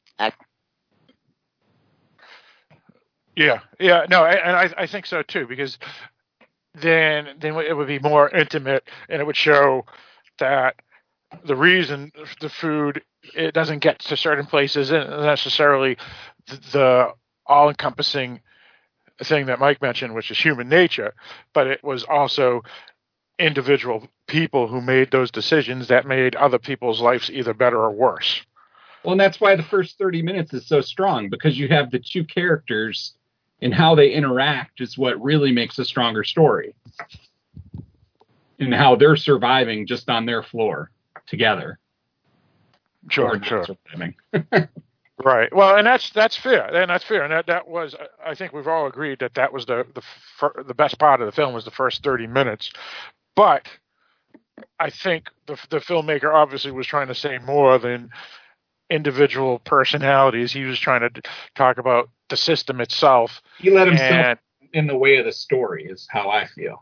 Yeah, no, and I think so too, because then it would be more intimate, and it would show that the reason the food it doesn't get to certain places isn't necessarily the all-encompassing thing that Mike mentioned, which is human nature, but it was also individual people who made those decisions that made other people's lives either better or worse. Well, and that's why the first 30 minutes is so strong, because you have the two characters and how they interact is what really makes a stronger story. And how they're surviving just on their floor together. Sure. Right. Well, and that's fair. And that was, I think we've all agreed that was the best part of the film was the first 30 minutes. But I think the filmmaker obviously was trying to say more than individual personalities. He was trying to talk about the system itself. He let himself in the way of the story is how I feel.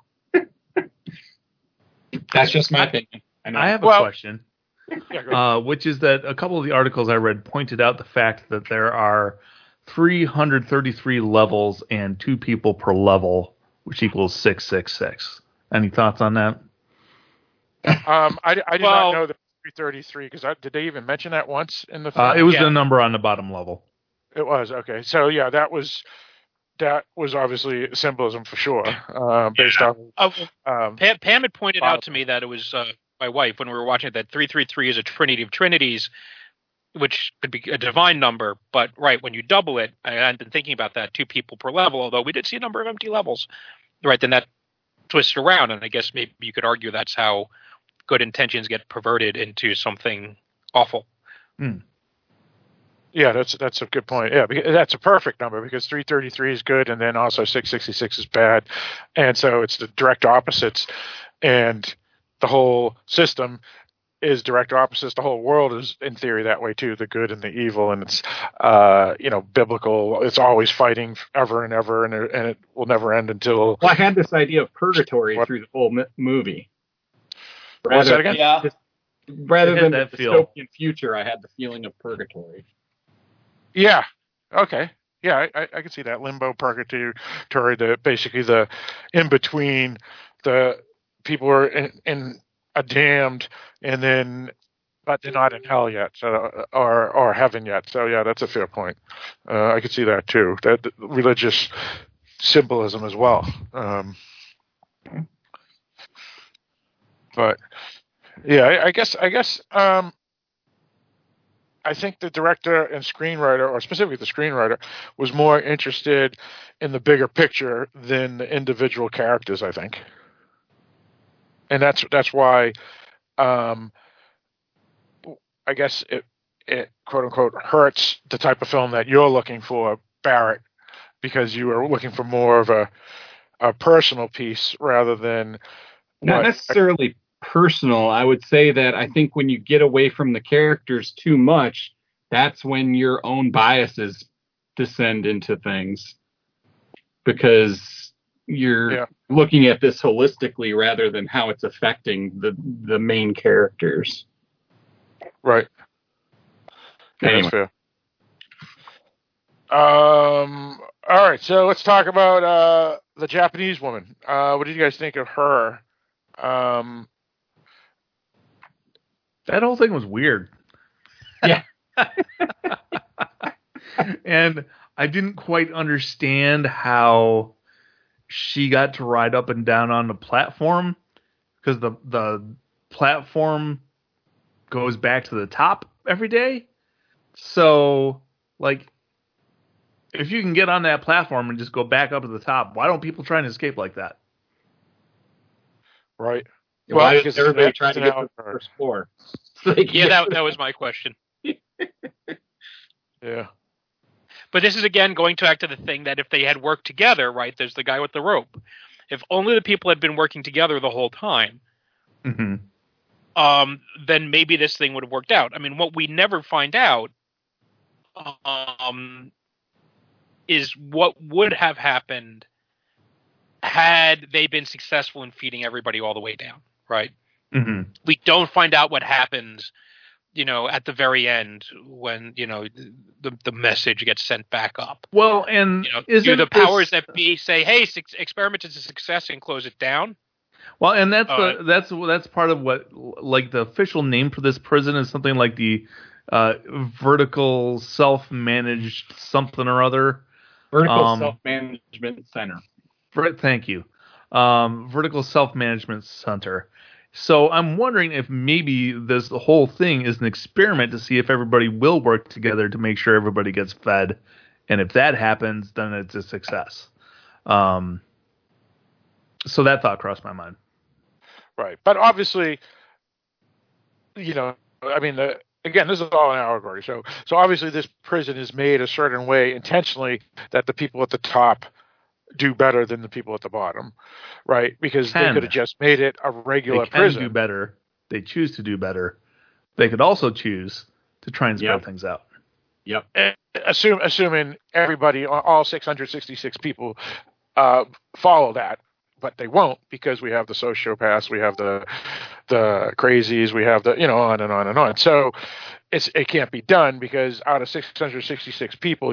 That's just my opinion. I have a question, which is that a couple of the articles I read pointed out the fact that there are 333 levels and 2 people per level, which equals 666. Any thoughts on that? I did not know that 333, because did they even mention that once in the film? It was the number on the bottom level. It was, okay. So, yeah, that was obviously symbolism for sure, based off. Pam had pointed out to me that it was my wife when we were watching it, that 333 is a trinity of trinities, which could be a divine number. But when you double it, I hadn't been thinking about that, 2 people per level. Although we did see a number of empty levels, right? Then that twists around, and I guess maybe you could argue that's how good intentions get perverted into something awful. Yeah, that's a good point. Yeah, because that's a perfect number, because 333 is good, and then also 666 is bad, and so it's the direct opposites, and the whole system is direct opposites. The whole world is, in theory, that way too, the good and the evil, and it's biblical. It's always fighting ever and ever, and it will never end until. Well, I had this idea of purgatory through the whole movie. What's that again? Yeah. Rather than the feel. dystopian future, I had the feeling of purgatory. Yeah. Okay. Yeah, I can see that. Limbo, purgatory, basically the in between, the people are in a damned, and then but they're not in hell yet, so or heaven yet. So yeah, that's a fair point. I could see that too. That religious symbolism as well. But yeah, I guess I think the director and screenwriter, or specifically the screenwriter, was more interested in the bigger picture than the individual characters, I think. And that's why I guess it quote unquote hurts the type of film that you're looking for, Barrett, because you were looking for more of a personal piece rather than not necessarily personal. I would say that I think when you get away from the characters too much, that's when your own biases descend into things, because you're looking at this holistically rather than how it's affecting the main characters. Right. Yeah, Anyway. that's fair. All right, so let's talk about the Japanese woman. What did you guys think of her? That whole thing was weird. Yeah. And I didn't quite understand how she got to ride up and down on the platform, because the platform goes back to the top every day. So, like, if you can get on that platform and just go back up to the top, why don't people try and escape like that? Right. Well, why is everybody trying to get to the first floor? Yeah, that was my question. Yeah. But this is, again, going back to the thing that if they had worked together, right, there's the guy with the rope. If only the people had been working together the whole time, then maybe this thing would have worked out. I mean, what we never find out is what would have happened had they been successful in feeding everybody all the way down, right? Mm-hmm. We don't find out what happens, at the very end when, the message gets sent back up. Well, and the powers that be say, hey, experiment is a success and close it down. Well, and that's part of what, like, the official name for this prison is something like the Vertical Self-Managed something or other. Vertical Self-Management Center. Thank you. Vertical Self-Management Center. So I'm wondering if maybe the whole thing is an experiment to see if everybody will work together to make sure everybody gets fed. And if that happens, then it's a success. So that thought crossed my mind. Right. But obviously, again, this is all an allegory. So obviously this prison is made a certain way intentionally that the people at the top do better than the people at the bottom, right? Because they could have just made it a regular prison. They can do better. They choose to do better. They could also choose to try and spread things out. Yep. Assuming everybody, all 666 people, follow that, but they won't, because we have the sociopaths, we have the crazies, we have the on and on and on. So it can't be done, because out of 666 people,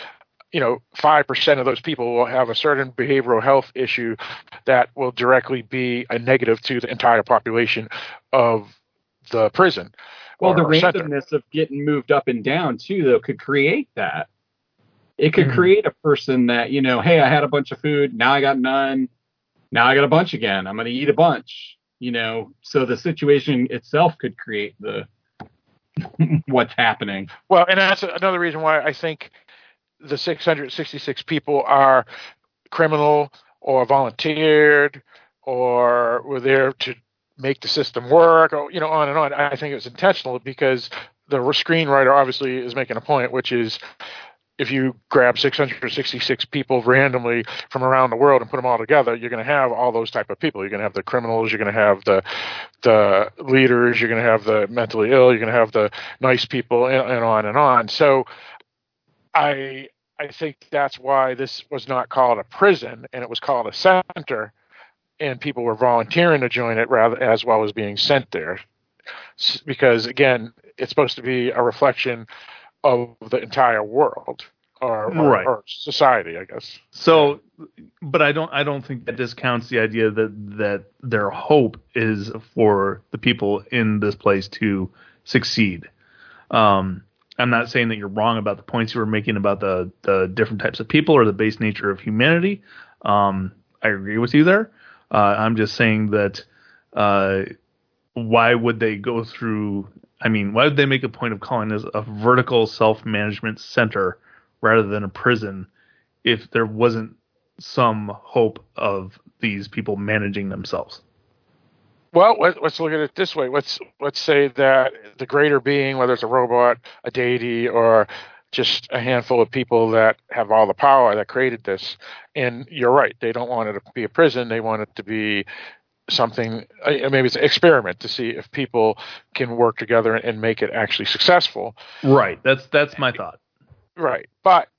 5% of those people will have a certain behavioral health issue that will directly be a negative to the entire population of the prison. Well, the randomness of getting moved up and down too, though, could create that. It could create a person that, hey, I had a bunch of food, now I got none, now I got a bunch again, I'm going to eat a bunch, so the situation itself could create the what's happening. Well, and that's another reason why I think the 666 people are criminal or volunteered or were there to make the system work, or on and on. I think it was intentional, because the screenwriter obviously is making a point, which is, if you grab 666 people randomly from around the world and put them all together, you're going to have all those type of people. You're going to have the criminals, you're going to have the leaders, you're going to have the mentally ill, you're going to have the nice people, and on and on. So I think that's why this was not called a prison and it was called a center, and people were volunteering to join it rather as well as being sent there. Because again, it's supposed to be a reflection of the entire world or society, I guess. So, but I don't think that discounts the idea that their hope is for the people in this place to succeed. I'm not saying that you're wrong about the points you were making about the different types of people or the base nature of humanity. I agree with you there. I'm just saying that why would they go through? I mean, why would they make a point of calling this a vertical self-management center rather than a prison if there wasn't some hope of these people managing themselves? Well, let's look at it this way. Let's say that the greater being, whether it's a robot, a deity, or just a handful of people that have all the power that created this, and you're right, they don't want it to be a prison. They want it to be something, maybe it's an experiment to see if people can work together and make it actually successful. Right. That's my thought. Right. But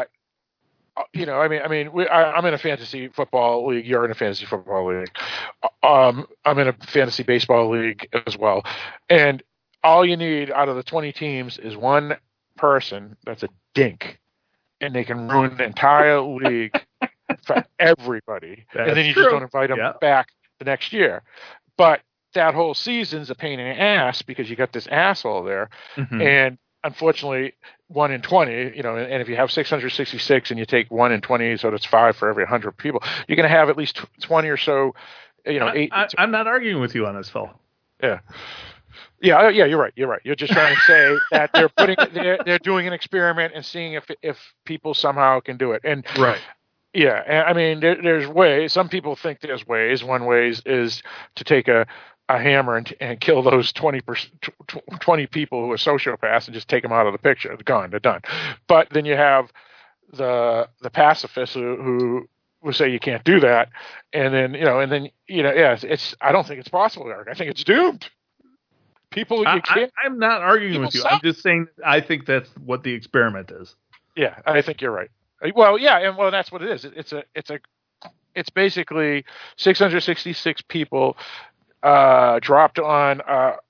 I'm in a fantasy football league. You're in a fantasy football league. I'm in a fantasy baseball league as well. And all you need out of the 20 teams is one person that's a dink, and they can ruin the entire league for everybody. That's and then you true. just don't invite them back the next year. But that whole season's a pain in the ass because you got this asshole there. Mm-hmm. And unfortunately, 1 in 20, and if you have 666 and you take 1 in 20, so that's 5 for every 100 people, you're going to have at least 20 or so, 8. I'm not arguing with you on this, Phil. Yeah. Yeah, you're right. You're just trying to say that they're doing an experiment and seeing if people somehow can do it. And right. Yeah, and I mean, there's ways. Some people think there's ways. One way is to take a hammer and kill those 20 people who are sociopaths and just take them out of the picture. They're gone. They're done. But then you have the pacifists who will say you can't do that, and then it's. I don't think it's possible, Eric. I think it's doomed. People, you can't. I'm not arguing with you. I'm just saying I think that's what the experiment is. Yeah, I think you're right. Well, yeah, and that's what it is. It's basically 666 people dropped on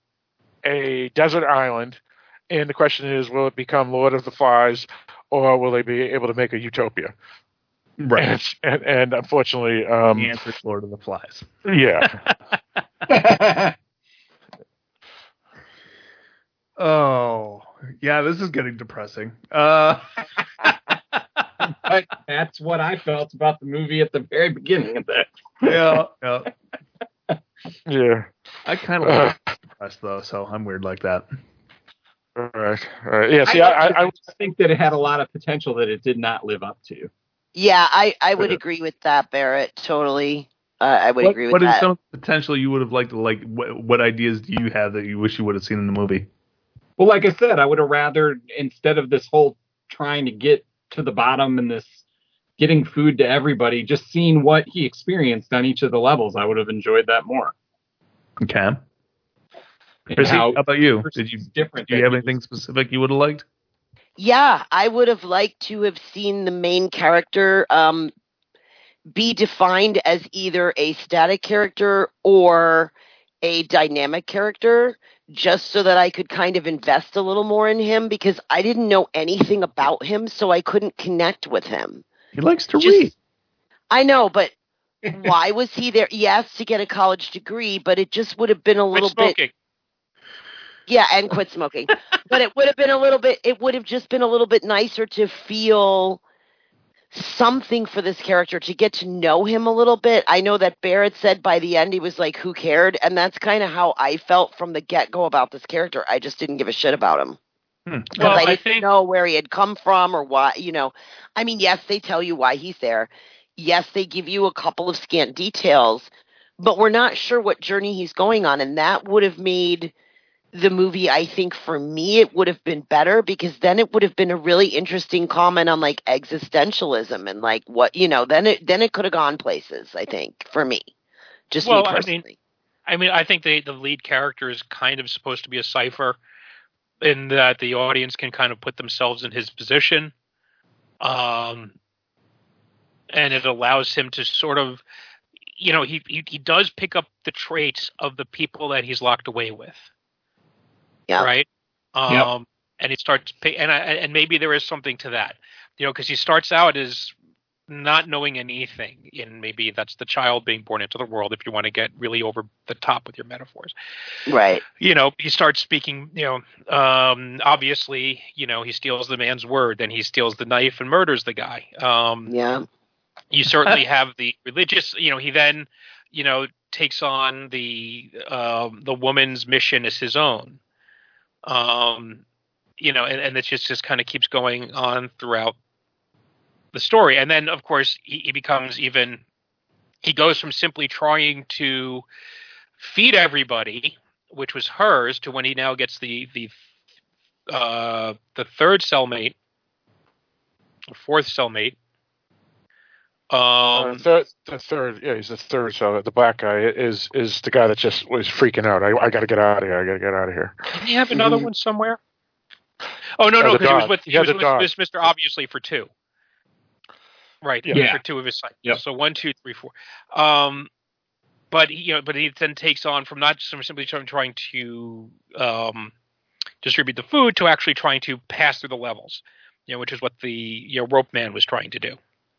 a desert island, and the question is, will it become Lord of the Flies, or will they be able to make a utopia? Right. And unfortunately, the answer is Lord of the Flies. Yeah. Oh, yeah, this is getting depressing. But that's what I felt about the movie at the very beginning of that. Yeah. Yeah. I kind of like depressed, though, so I'm weird like that. All right. Yeah, see, I think that it had a lot of potential that it did not live up to. Yeah, I would agree with that, Barrett. Totally. I would agree with that. What is some potential you would have liked to like? What ideas do you have that you wish you would have seen in the movie? Well, like I said, I would have rather, instead of this whole trying to get to the bottom and this getting food to everybody, just seeing what he experienced on each of the levels, I would have enjoyed that more. Okay. Chrissy, how about you? Do you have anything specific you would have liked? Yeah, I would have liked to have seen the main character be defined as either a static character or a dynamic character, just so that I could kind of invest a little more in him, because I didn't know anything about him, so I couldn't connect with him. He likes to read. I know, but why was he there? Yes, to get a college degree, but it just would have been a little bit. Yeah, and quit smoking. But it would have been it would have just been a little bit nicer to feel something for this character, to get to know him a little bit. I know that Barrett said by the end he was like, who cared? And that's kind of how I felt from the get-go about this character. I just didn't give a shit about him. Well, I didn't know where he had come from or why, I mean, yes, they tell you why he's there. Yes, they give you a couple of scant details, but we're not sure what journey he's going on. And that would have made the movie, I think for me it would have been better, because then it would have been a really interesting comment on like existentialism and like what, then it could have gone places, I think, for me. Just me personally. I think the lead character is kind of supposed to be a cipher, in that the audience can kind of put themselves in his position. And it allows him to sort of, he does pick up the traits of the people that he's locked away with. Yeah. Right. Yep. And he starts, and maybe there is something to that, because he starts out as not knowing anything, and maybe that's the child being born into the world, if you want to get really over the top with your metaphors. Right. He starts speaking, obviously, he steals the man's word, then he steals the knife and murders the guy. Yeah. You certainly have the religious, he then, takes on the woman's mission as his own. And it just kind of keeps going on throughout the story. And then, of course, he becomes he goes from simply trying to feed everybody, which was hers, to when he now gets the third cellmate, or fourth cellmate. The third, yeah, he's the third. So the black guy is the guy that just was freaking out. I got to get out of here. I got to get out of here. Did he have another one somewhere? Oh no, because he was with Mr. Obviously for 2. Right, yeah. For 2 of his sites. Yep. So 1, 2, 3, 4. But he then takes on from not simply trying to distribute the food to actually trying to pass through the levels, which is what the rope man was trying to do.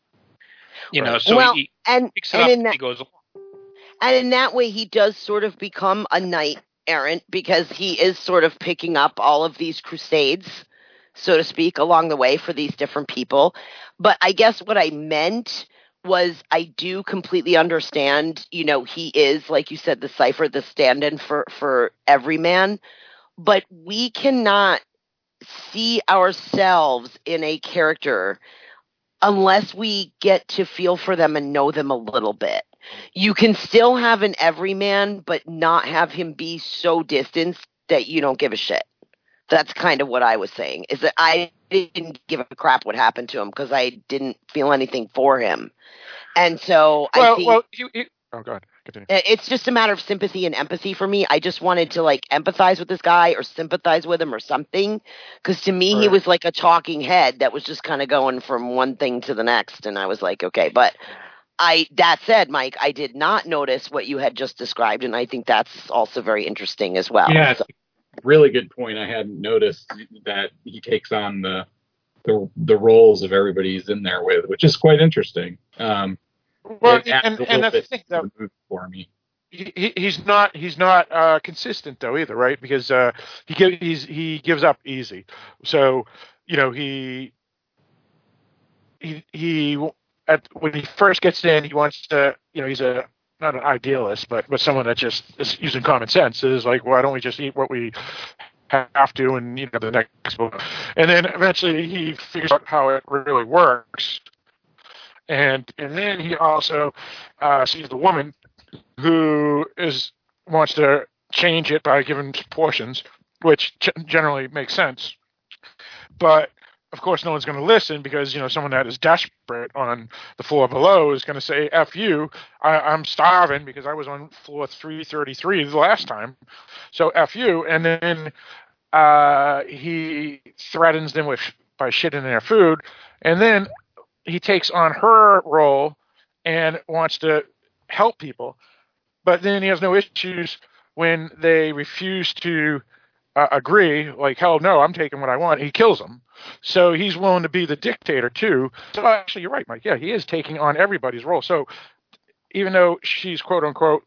So he picks it up and he goes along. And in that way, he does sort of become a knight errant, because he is sort of picking up all of these crusades, so to speak, along the way for these different people. But I guess what I meant was, I do completely understand, he is, like you said, the cipher, the stand-in for every man. But we cannot see ourselves in a character unless we get to feel for them and know them a little bit. You can still have an everyman, but not have him be so distanced that you don't give a shit. That's kind of what I was saying, is that I didn't give a crap what happened to him because I didn't feel anything for him. And so I think... oh, God. Continue. It's just a matter of sympathy and empathy for me. I just wanted to empathize with this guy or sympathize with him or something. Because to me, He was like a talking head that was just kind of going from one thing to the next. And I was like, okay. But that said, Mike, I did not notice what you had just described. And I think that's also very interesting as well. Yeah, really good point. I hadn't noticed that he takes on the roles of everybody he's in there with, which is quite interesting. Well, and that's the thing, though, for me. He's not consistent though either, right? Because he gives up easy. So when he first gets in, he wants to he's not an idealist, but someone that just is using common sense. It is like, why don't we just eat what we have to, and the next book, and then eventually he figures out how it really works. And then he also sees the woman who wants to change it by giving portions, which generally makes sense. But of course, no one's going to listen, because someone that is desperate on the floor below is going to say, "F you! I'm starving because I was on floor 333 the last time, so F you!" And then he threatens them by shitting their food, and then he takes on her role and wants to help people, but then he has no issues when they refuse to agree. Like, hell no, I'm taking what I want. He kills them. So he's willing to be the dictator too. So actually, you're right, Mike. Yeah, he is taking on everybody's role. So even though she's quote unquote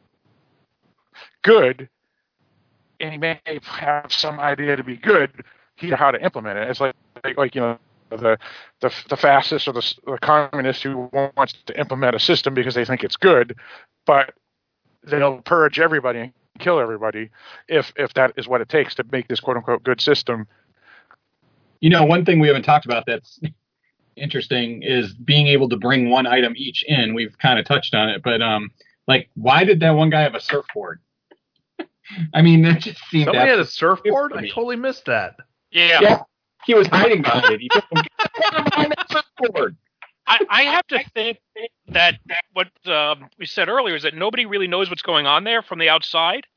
good, and he may have some idea to be good, he knows how to implement it. It's like the fascist or the communist who wants to implement a system because they think it's good, but they'll purge everybody and kill everybody if that is what it takes to make this quote unquote good system. One thing we haven't talked about that's interesting is being able to bring one item each in. We've kind of touched on it, but why did that one guy have a surfboard? I mean, that just seemed. Somebody had a absolutely surfboard? stupid I to me. totally missed that. Yeah. He was hiding behind it. He took him, "Get behind that surfboard." I have to think that what we said earlier is that nobody really knows what's going on there from the outside.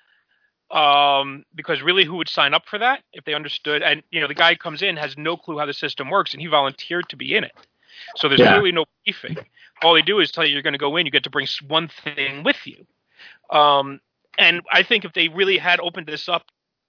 Because really, who would sign up for that if they understood? And the guy comes in, has no clue how the system works, and he volunteered to be in it. So there's clearly no briefing. All they do is tell you you're going to go in. You get to bring one thing with you. And I think if they really had opened this up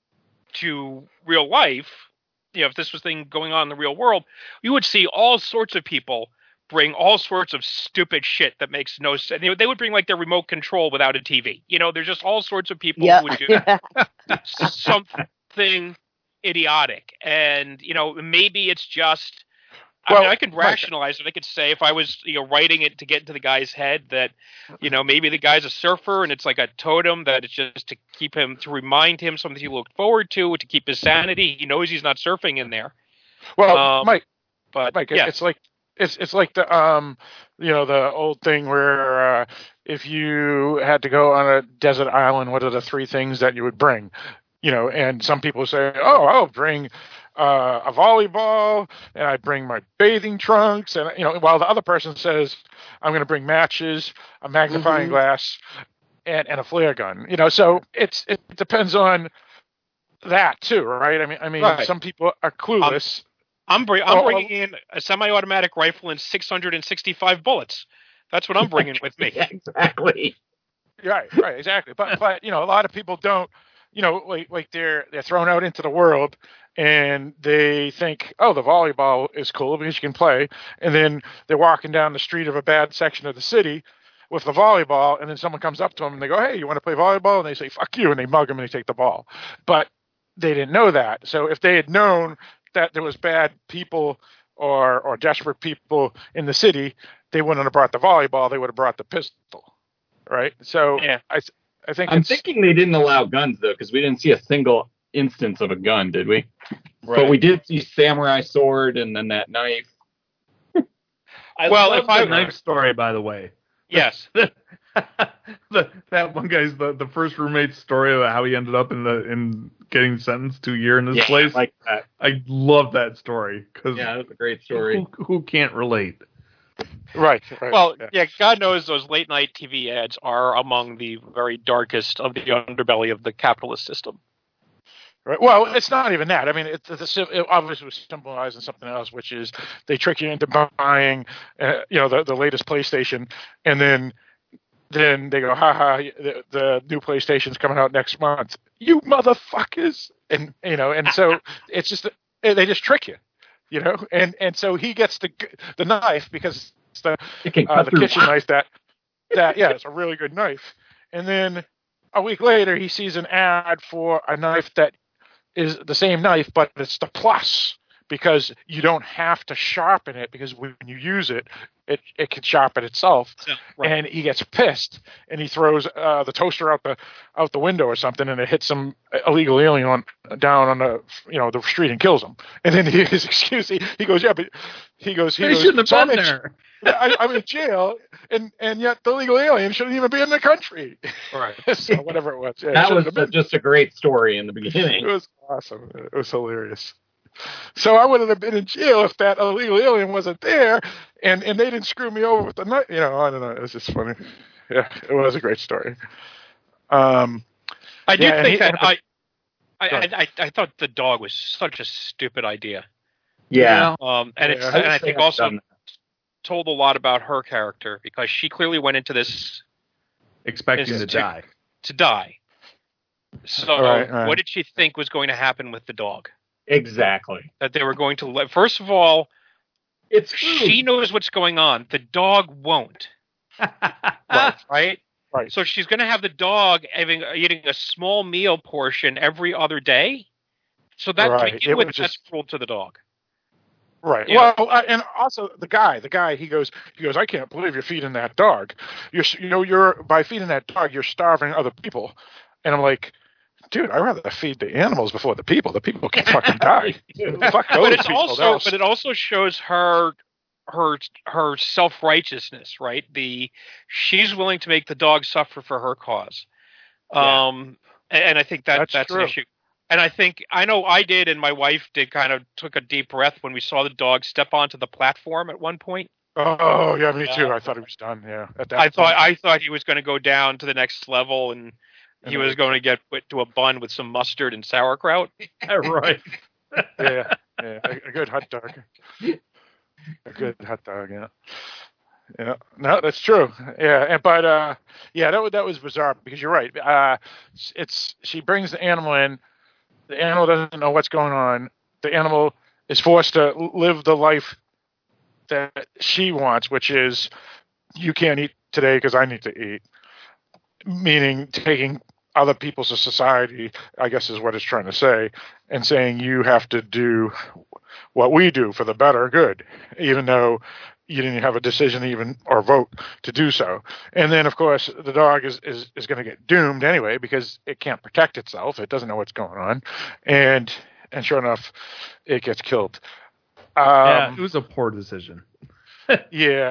to real life, if this was thing going on in the real world, you would see all sorts of people bring all sorts of stupid shit that makes no sense. They would bring like their remote control without a TV. There's just all sorts of people who would do something idiotic. And, maybe it's just, I could rationalize it. I could say if I was, writing it to get into the guy's head that, maybe the guy's a surfer and it's like a totem that it's just to remind him something he looked forward to keep his sanity. He knows he's not surfing in there. Well, Mike, yeah. it's like the the old thing where if you had to go on a desert island, what are the three things that you would bring? And some people say, oh, I'll bring a volleyball, and I bring my bathing trunks, and while the other person says, I'm going to bring matches, a magnifying glass, and a flare gun. So it depends on that too, right? I mean, right. Some people are clueless. I'm bringing in a semi-automatic rifle and 665 bullets. That's what I'm bringing with me. Yeah, exactly. Right, exactly. But a lot of people don't. Like they're thrown out into the world and they think, oh, the volleyball is cool because you can play, and then they're walking down the street of a bad section of the city with the volleyball, and then someone comes up to them and they go, hey, you want to play volleyball? And they say, fuck you, and they mug them and they take the ball. But they didn't know that. So if they had known that there was bad people or desperate people in the city, they wouldn't have brought the volleyball. They would have brought the pistol, right? So yeah. I think I'm thinking they didn't allow guns though, because we didn't see a single instance of a gun, did we? Right. But we did see samurai sword and then that knife. I love the knife story, by the way. Yes. That one guy's the first roommate's story about how he ended up in getting sentenced to a year in this place. Like that. I love that story because that's a great story. Who can't relate? Right. Well, yeah, God knows those late night TV ads are among the very darkest of the underbelly of the capitalist system. Right. Well, it's not even that. I mean, it obviously was symbolizing something else, which is they trick you into buying, the latest PlayStation, and then they go, haha, the new PlayStation's coming out next month. You motherfuckers! And so it's just they just trick you, And so he gets the knife because it's the kitchen knife that it's a really good knife. And then a week later, he sees an ad for a knife that is the same knife, but it's the plus, because you don't have to sharpen it, because when you use it, it can sharpen itself. So, right. And he gets pissed and he throws the toaster out the window or something, and it hits some illegal alien down on the street and kills him. And then his excuse, he goes, yeah, but he shouldn't have been there. I'm in jail, and yet the illegal alien shouldn't even be in the country. Right. So whatever it was. Yeah, that was just a great story in the beginning. It was awesome. It was hilarious. So I wouldn't have been in jail if that illegal alien wasn't there, and they didn't screw me over with the knife. I don't know. It was just funny. Yeah, it was a great story. I do think that I thought the dog was such a stupid idea. Yeah. And I think also told a lot about her character, because she clearly went into this expecting to die. To die. So right. What did she think was going to happen with the dog? Exactly. That they were going to first of all, she knows what's going on. The dog won't. Right? Right. So she's going to have the dog eating a small meal portion every other day. So that that's cruel to the dog. Right. Yeah. Well, and also the guy, he goes, I can't believe you're feeding that dog. You're by feeding that dog, you're starving other people. And I'm like, dude, I'd rather feed the animals before the people. The people can fucking die. Fuck those people. But it also shows her self-righteousness, right? She's willing to make the dog suffer for her cause. And I think that's an true. issue. And I know I did, and my wife did, kind of took a deep breath when we saw the dog step onto the platform at one point. Oh, yeah, me too. I thought he was done. Yeah, at that I thought he was going to go down to the next level, and he was going to get put to a bun with some mustard and sauerkraut. Right. Yeah, a good hot dog. A good hot dog. Yeah. Yeah, no, that's true. Yeah, that was bizarre because you're right. She brings the animal in. The animal doesn't know what's going on. The animal is forced to live the life that she wants, which is you can't eat today because I need to eat. Meaning taking other people's society, I guess is what it's trying to say, and saying you have to do what we do for the better good, even though you didn't have a decision even or vote to do so. And then, of course, the dog is going to get doomed anyway because it can't protect itself. It doesn't know what's going on. And sure enough, it gets killed. It was a poor decision. Yeah.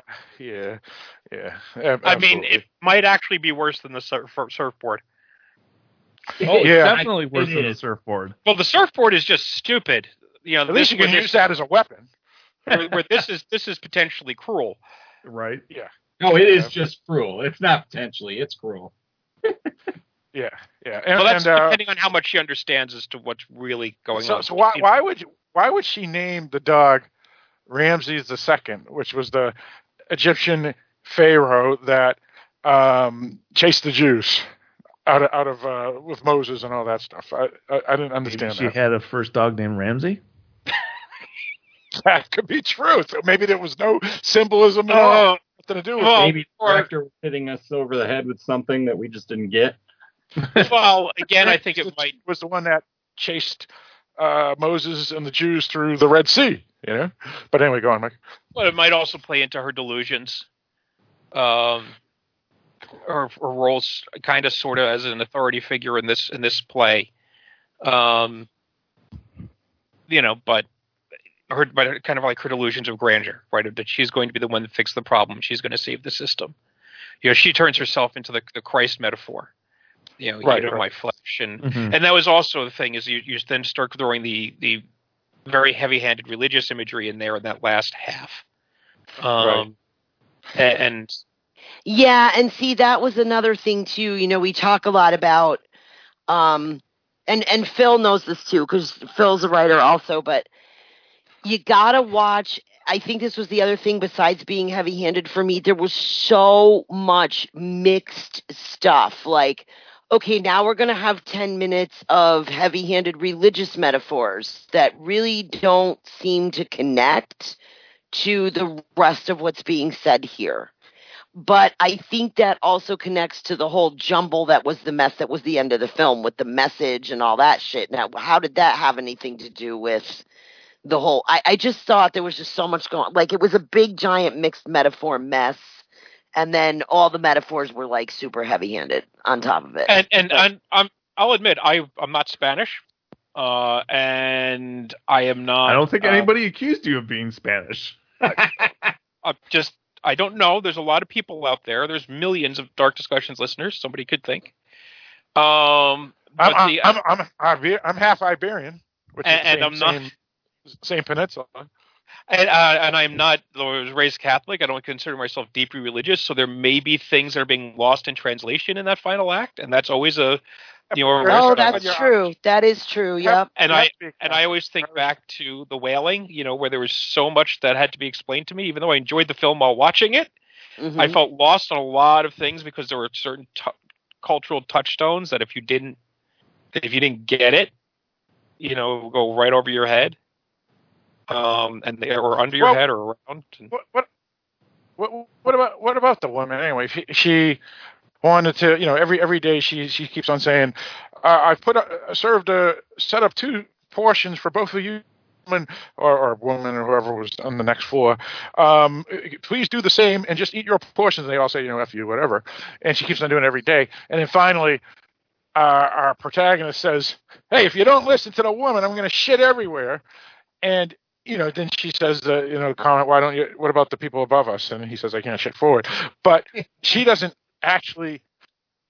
I mean, it might actually be worse than the surfboard. Oh, yeah, definitely worse than the surfboard. Well, the surfboard is just stupid. At least you can use that as a weapon. where this is potentially cruel. Right. Yeah. No, it is just cruel. It's not potentially. It's cruel. Yeah. Well, that's depending on how much she understands as to what's really going on. So why would she name the dog Ramses II, which was the Egyptian pharaoh that chased the Jews out of with Moses and all that stuff? I didn't understand Maybe she had a first dog named Ramsey. That could be true. So maybe there was no symbolism at all. Nothing to do with it. Maybe the director was hitting us over the head with something that we just didn't get. Well, again, I think it was the one that chased Moses and the Jews through the Red Sea. But anyway, go on, Mike. Well, it might also play into her delusions, or roles kind of sort of as an authority figure in this play. But kind of like her delusions of grandeur, right? That she's going to be the one that fixes the problem. She's going to save the system. She turns herself into the Christ metaphor. Eat of my flesh, and that was also the thing is you then start throwing the very heavy-handed religious imagery in there in that last half. And see, that was another thing too. We talk a lot about, and Phil knows this too because Phil's a writer also, but you gotta watch. I think this was the other thing besides being heavy-handed for me. There was so much mixed stuff. Like, okay, now we're going to have 10 minutes of heavy-handed religious metaphors that really don't seem to connect to the rest of what's being said here. But I think that also connects to the whole jumble that was the mess that was the end of the film with the message and all that shit. Now, how did that have anything to do with the whole? I just thought there was just so much going on. Like, it was a big, giant, mixed metaphor mess. And then all the metaphors were like super heavy-handed on top of it. And I'll admit I'm not Spanish, and I am not. I don't think anybody accused you of being Spanish. I don't know. There's a lot of people out there. There's millions of Dark Discussions listeners. Somebody could think. I'm half Iberian, which is I'm not same peninsula. And I'm not. I was raised Catholic. I don't consider myself deeply religious, so there may be things that are being lost in translation in that final act, and that's always a. That's true. That is true. Yep. And I always think back to The Wailing, where there was so much that had to be explained to me, even though I enjoyed the film while watching it. Mm-hmm. I felt lost on a lot of things because there were certain cultural touchstones that if you didn't get it, go right over your head. And they or under your head or around. What about the woman anyway? She wanted to, every day she keeps on saying, "I've set up 2 portions for both of you, woman or whoever was on the next floor. Please do the same and just eat your portions." And they all say, "F you, whatever." And she keeps on doing it every day. And then finally, our protagonist says, "Hey, if you don't listen to the woman, I'm going to shit everywhere." And then she says, comment, "Why don't you, what about the people above us?" And he says, "I can't shit forward." But she doesn't actually,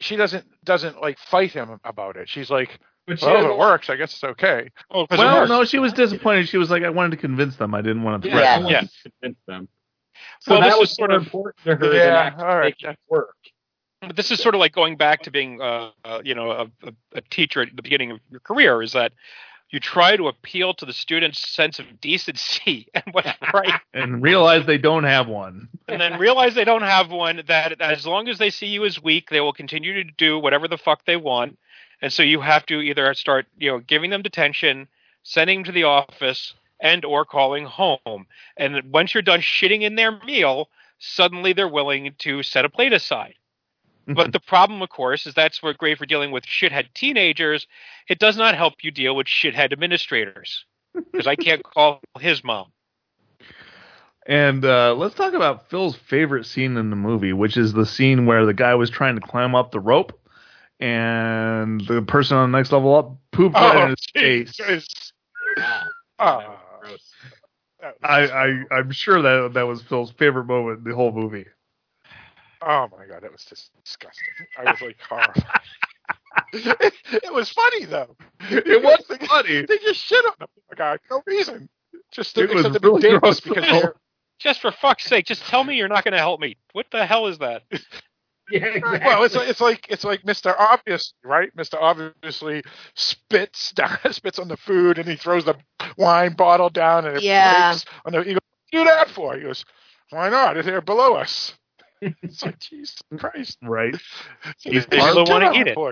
she doesn't like fight him about it. She's like, But she well, if doesn't it works, I guess it's okay. Oh, Well, no, she was disappointed. She was like, I wanted to convince them. I didn't want to Yeah, threaten I them. wanted to convince them. So Well, that this was is sort more of important to her than Yeah, actually all right. making it work. But this is sort of like going back to being, a teacher at the beginning of your career. Is that you try to appeal to the student's sense of decency and what's right, And realize they don't have one. and then realize they don't have one. That as long as they see you as weak, they will continue to do whatever the fuck they want. And so you have to either start, giving them detention, sending them to the office, and or calling home. And once you're done shitting in their meal, suddenly they're willing to set a plate aside. But the problem, of course, is that's what's great for dealing with shithead teenagers. It does not help you deal with shithead administrators, because I can't call his mom. And let's talk about Phil's favorite scene in the movie, which is the scene where the guy was trying to climb up the rope, and the person on the next level up pooped right in his face. Oh, Gross. I'm sure that was Phil's favorite moment in the whole movie. Oh my god, that was just disgusting. I was like horrified. It was funny though. It was funny. They just shit on the guy for no reason. Just It was because of really the gross, because Phil. they're Just for fuck's sake, just tell me you're not going to help me. What the hell is that? Yeah, exactly. well, it's like Mr. Obvious, right? Mr. Obviously spits on the food and he throws the wine bottle down and it breaks on the. He goes, "What do you do that for?" He goes, "Why not? They're below us." It's like Jesus Christ, Right? He's the one to eat it.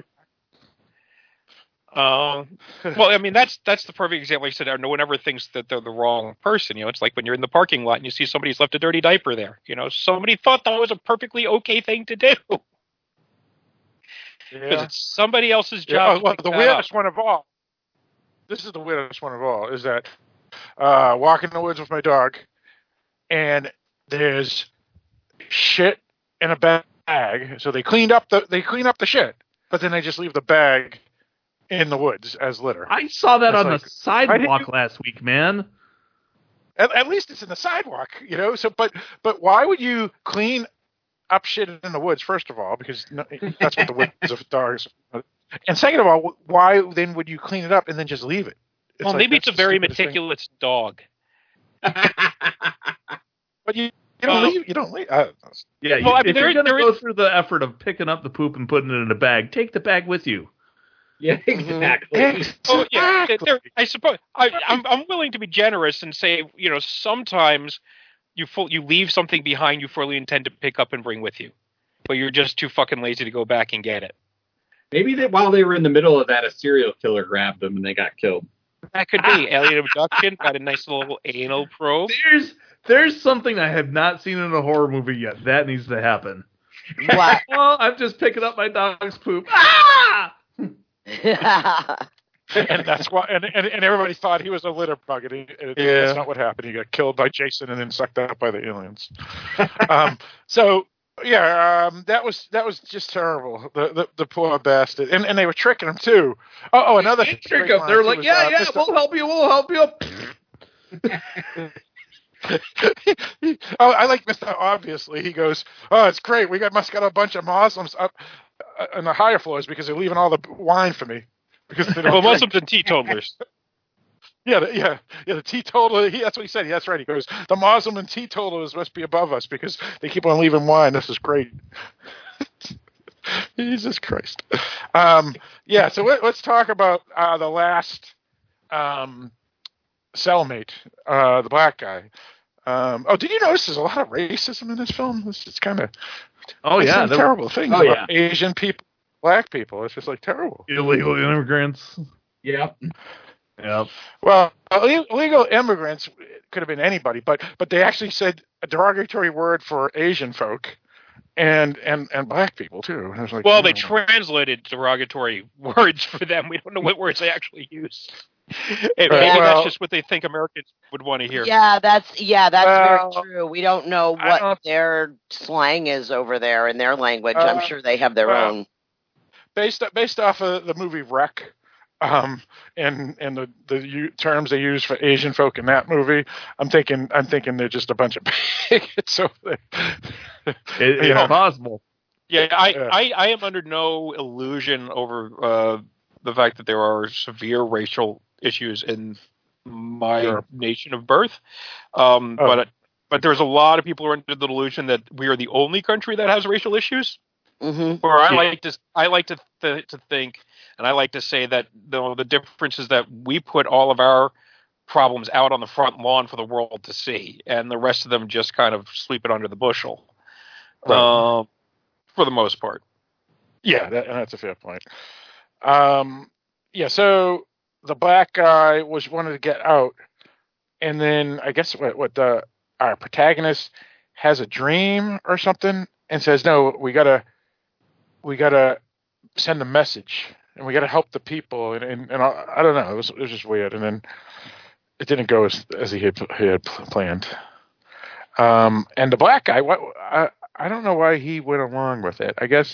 Well, I mean, that's the perfect example. Like I said, no one ever thinks that they're the wrong person. It's like when you're in the parking lot and you see somebody's left a dirty diaper there. Somebody thought that was a perfectly okay thing to do. Because it's somebody else's job. Yeah, well, the weirdest one of all. This is the weirdest one of all. Is that walking in the woods with my dog, and there's shit in a bag. So they clean up the shit, but then they just leave the bag in the woods as litter. I saw that It's on like, the sidewalk last week, man. At least it's in the sidewalk, So, but why would you clean up shit in the woods? First of all, because that's what the woods of dogs. And second of all, why then would you clean it up and then just leave it? Well, maybe it's a very meticulous dog. But you don't leave. You don't leave. Yeah, Well, I mean, if you're going to there go is- through the effort of picking up the poop and putting it in a bag, take the bag with you. Yeah, exactly. Oh yeah, I suppose I'm willing to be generous and say, sometimes you leave something behind you fully intend to pick up and bring with you, but you're just too fucking lazy to go back and get it. Maybe that while they were in the middle of that, a serial killer grabbed them and they got killed. That could be alien abduction. Got a nice little anal probe. There's something I have not seen in a horror movie yet. That needs to happen. What? Well, I'm just picking up my dog's poop. Ah! And that's why. And everybody thought he was a litter bug. And that's not what happened. He got killed by Jason and then sucked up by the aliens. So yeah, that was just terrible. The poor bastard. And they were tricking him too. Oh, another Trick him. They were like, yeah, we'll help you. I like Mr. Obviously. He goes, "Oh, it's great. We must got a bunch of Muslims up on the higher floors because they're leaving all the wine for me because they don't drink." Muslims and teetotalers. Yeah, the teetotaler. That's what he said. That's right. He goes, "The Muslim and teetotalers must be above us because they keep on leaving wine. This is great." Jesus Christ. Yeah. So let's talk about the last cellmate, the black guy. Did you notice there's a lot of racism in this film? It's kind of terrible things about Asian people, black people. It's just like terrible. Illegal immigrants. Yep. Well, illegal immigrants could have been anybody, but they actually said a derogatory word for Asian folk and black people too. I was like, well, they translated derogatory words for them. We don't know what words they actually use. Maybe that's just what they think Americans would want to hear. Yeah, that's very true. We don't know what their slang is over there in their language. I'm sure they have their own. Based off of the movie Wreck, and the terms they use for Asian folk in that movie, I'm thinking they're just a bunch of bigots over there. It's possible. Yeah, I am under no illusion over the fact that there are severe racial issues in my nation of birth. But there's a lot of people who are under the delusion that we are the only country that has racial issues. Mm-hmm. Or I like to think, and I like to say that the difference is that we put all of our problems out on the front lawn for the world to see, and the rest of them just kind of sweep it under the bushel. Right. For the most part. Yeah, that's a fair point. So the black guy wanted to get out, and then I guess our protagonist has a dream or something and says, "No, we gotta send a message, and we gotta help the people." And I don't know, it was just weird, and then it didn't go as he had planned. And the black guy, I don't know why he went along with it. I guess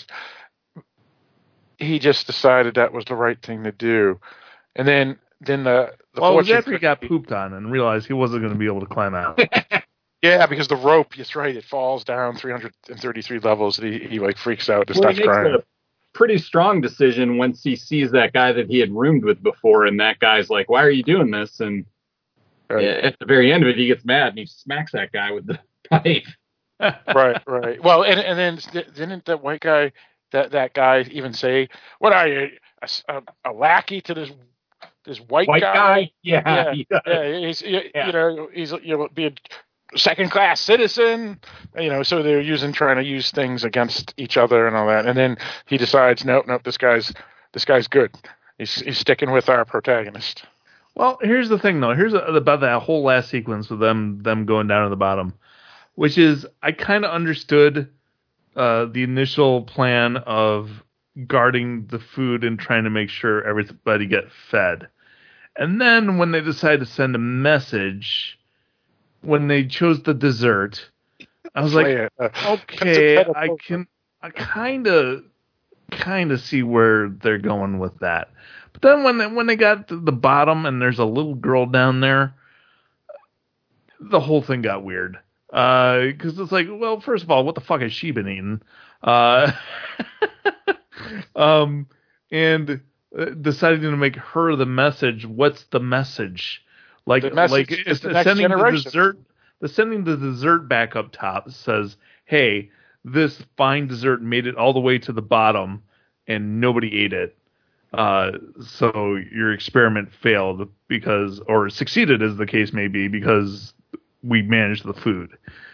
he just decided that was the right thing to do. And then the it was after he got pooped on and realized he wasn't going to be able to climb out. Yeah, because the rope, that's right, it falls down 333 levels, and he like freaks out and starts crying. A pretty strong decision once he sees that guy that he had roomed with before, and that guy's like, "Why are you doing this?" And at the very end of it, he gets mad and he smacks that guy with the pipe. Right. Well, and then didn't that white guy, that guy even say, "What are you, a lackey to this white guy?" Yeah. He's you'll be a second-class citizen, So they're trying to use things against each other and all that. And then he decides, nope, this guy's good. He's sticking with our protagonist. Well, here's the thing, though. Here's about that whole last sequence with them going down to the bottom. Which is, I kind of understood the initial plan of guarding the food and trying to make sure everybody get fed. And then when they decided to send a message, when they chose the dessert, I was like, okay, I kind of see where they're going with that. But then when they got to the bottom and there's a little girl down there, the whole thing got weird. Because it's like, well, first of all, what the fuck has she been eating? And deciding to make her the message. What's the message? Sending the dessert back up top says, "Hey, this fine dessert made it all the way to the bottom, and nobody ate it. So your experiment failed or succeeded, as the case may be, because we managed the food."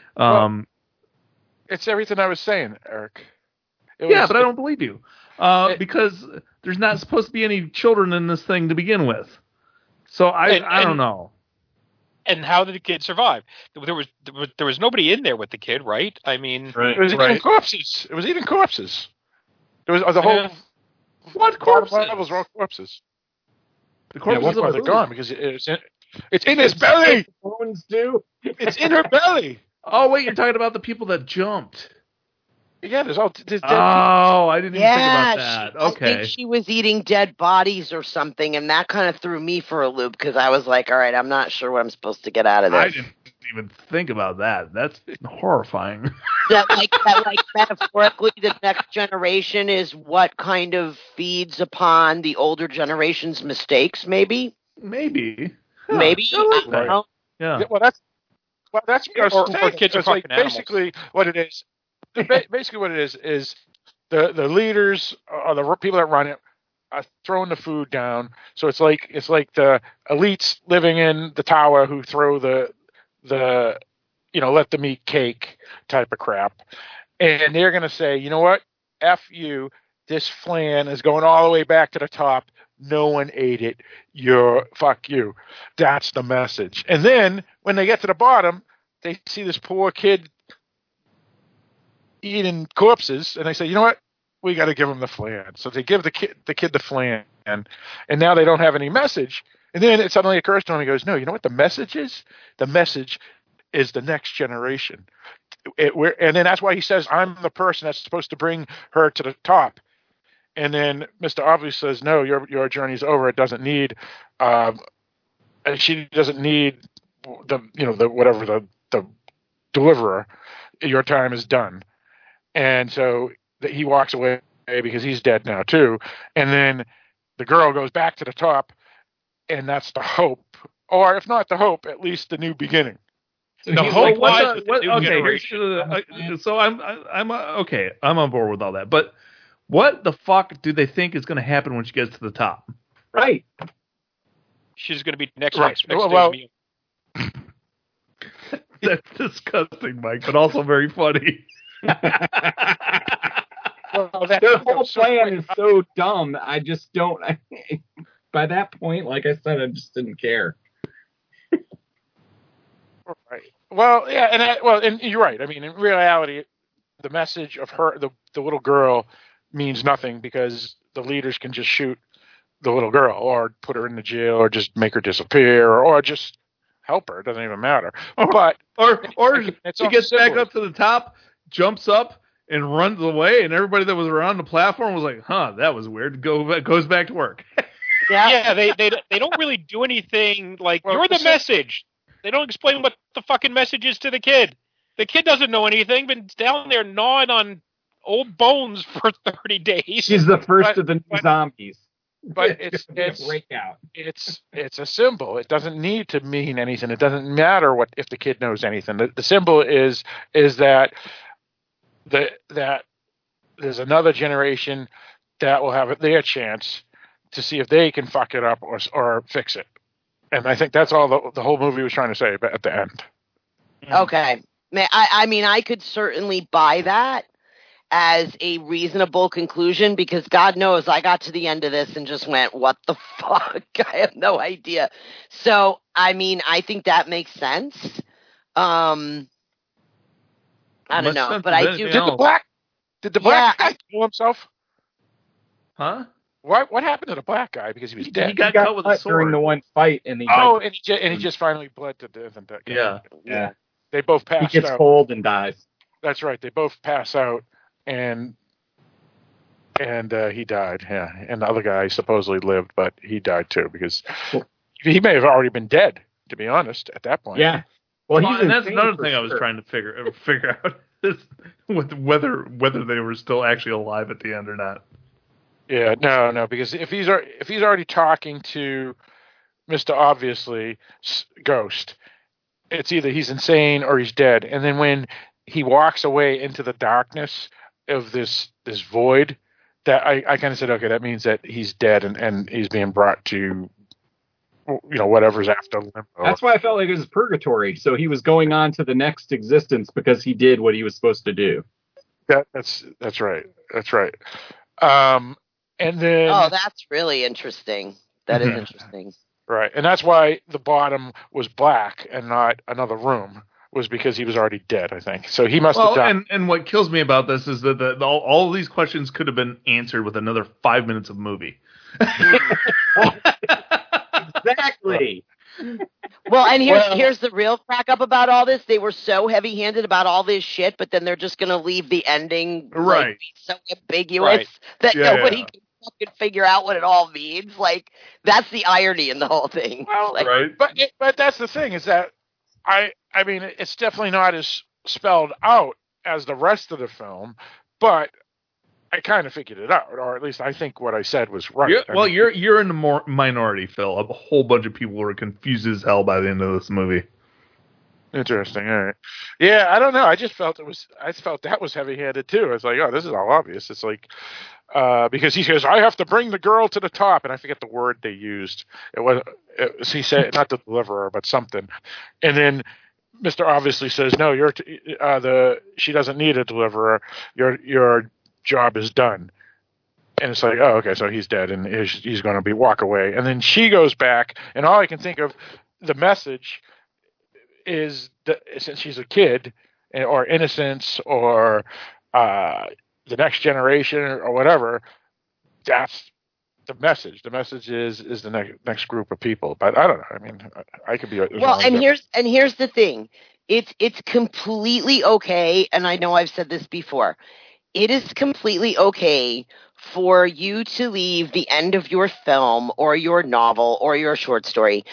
It's everything I was saying, Eric. But I don't believe you. Because there's not supposed to be any children in this thing to begin with. So I don't know. And how did the kid survive? There was nobody in there with the kid, right? I mean, it was eating corpses. It was eating corpses. There was the whole. What corpses? Levels were all corpses. The corpses are gone because it's in his belly. Bones do. It's in her belly. Oh wait, you're talking about the people that jumped. Yeah, there's dead people. Oh, I didn't even think about that. Okay. I think she was eating dead bodies or something, and that kind of threw me for a loop because I was like, all right, I'm not sure what I'm supposed to get out of this. I didn't even think about that. That's horrifying. that metaphorically, the next generation is what kind of feeds upon the older generation's mistakes, maybe? Maybe. Huh, maybe. I don't know. Yeah. Well, that's because or kids are fucking animals. Basically what it is. Basically, what it is the leaders or the people that run it are throwing the food down. So it's like the elites living in the tower who throw the let them eat cake type of crap, and they're gonna say, you know what, F you, this flan is going all the way back to the top. No one ate it. Fuck you. That's the message. And then when they get to the bottom, they see this poor kid eating corpses, and they say, you know what, we got to give him the flan. So they give the kid the flan, and now they don't have any message. And then it suddenly occurs to him, he goes, no, you know what the message is? The message is the next generation. And then that's why he says, I'm the person that's supposed to bring her to the top. And then Mr. Obvious says, no, your journey's over. It doesn't need, she doesn't need the deliverer. Your time is done. And so that he walks away because he's dead now too, and then the girl goes back to the top, and that's the hope, or if not the hope, at least the new beginning. The hope was with the new okay, generation. so I'm okay. I'm on board with all that, but what the fuck do they think is going to happen when she gets to the top? Right. She's going to be next Right. week's next Well, day's meal. That's disgusting, Mike, but also very funny. Well, that, The whole plan is so dumb. I just don't. By that point, like I said, I just didn't care. Right. Well, yeah, and you're right. I mean, in reality, the message of her, the little girl, means nothing because the leaders can just shoot the little girl, or put her in the jail, or just make her disappear, or just help her. It doesn't even matter. But Or it's she all gets back symbolism. up to the top, jumps up, and runs away, and everybody that was around the platform was like, "Huh, that was weird." Goes back to work. Yeah, they don't really do anything like Well, you're the so- message. They don't explain what the fucking message is to the kid. The kid doesn't know anything. Been down there gnawing on old bones for 30 days. She's the first But- of the new zombies. But it's breakout. it's a symbol. It doesn't need to mean anything. It doesn't matter what if the kid knows anything. The symbol is that that there's another generation that will have their chance to see if they can fuck it up or fix it. And I think that's all the whole movie was trying to say at the end. Okay. I mean, I could certainly buy that as a reasonable conclusion, because God knows I got to the end of this and just went, what the fuck? I have no idea. So, I mean, I think that makes sense. I don't Much know, sense but as I anything do. else. Did the black guy kill himself? Huh? What happened to the black guy? Because he was dead. He got cut with a sword. during the one fight, and he and he just finally bled to death. And Yeah. they both he passed gets out. cold and dies. That's right. They both pass out, and he died. Yeah, and the other guy supposedly lived, but he died too because he may have already been dead. To be honest, at that point. Yeah. Well, he's and that's insane another for thing I was sure. trying to figure out is with whether they were still actually alive at the end or not. Yeah. No. Because if he's already talking to Mr. Obviously Ghost, it's either he's insane or he's dead. And then when he walks away into the darkness of this void, that I kind of said, okay, that means that he's dead and he's being brought to, whatever's after limbo. That's why I felt like it was purgatory. So he was going on to the next existence because he did what he was supposed to do. That's right. That's right. And then that's really interesting. That is interesting. Right, and that's why the bottom was black and not another room, was because he was already dead, I think. So he must have died. And what kills me about this is that all of these questions could have been answered with another 5 minutes of movie. Exactly. Well, and here's the real crack up about all this. They were so heavy-handed about all this shit, but then they're just going to leave the ending Right. so ambiguous that nobody can fucking figure out what it all means. Like, that's the irony in the whole thing. Well, Like, right. But that's the thing, is that I mean, it's definitely not as spelled out as the rest of the film, but I kind of figured it out, or at least I think what I said was right. You're in the minority, Phil. A whole bunch of people were confused as hell by the end of this movie. Interesting. All right. Yeah, I don't know. I just felt that was heavy-handed too. I was like, oh, this is all obvious. It's like because he says, I have to bring the girl to the top, and I forget the word they used. He said not the deliverer, but something. And then Mr. Obviously says, no, she doesn't need a deliverer. Your job is done. And it's like, oh, okay, so he's dead, and he's going to walk away. And then she goes back, and all I can think of, the message is that since she's a kid, or innocence, or the next generation, or whatever, that's the message. The message is the next group of people. But I don't know. I mean, I could be well, and here's the thing. It's completely okay, and I know I've said this before. It is completely okay for you to leave the end of your film or your novel or your short story ambiguous, and for the reader or the viewer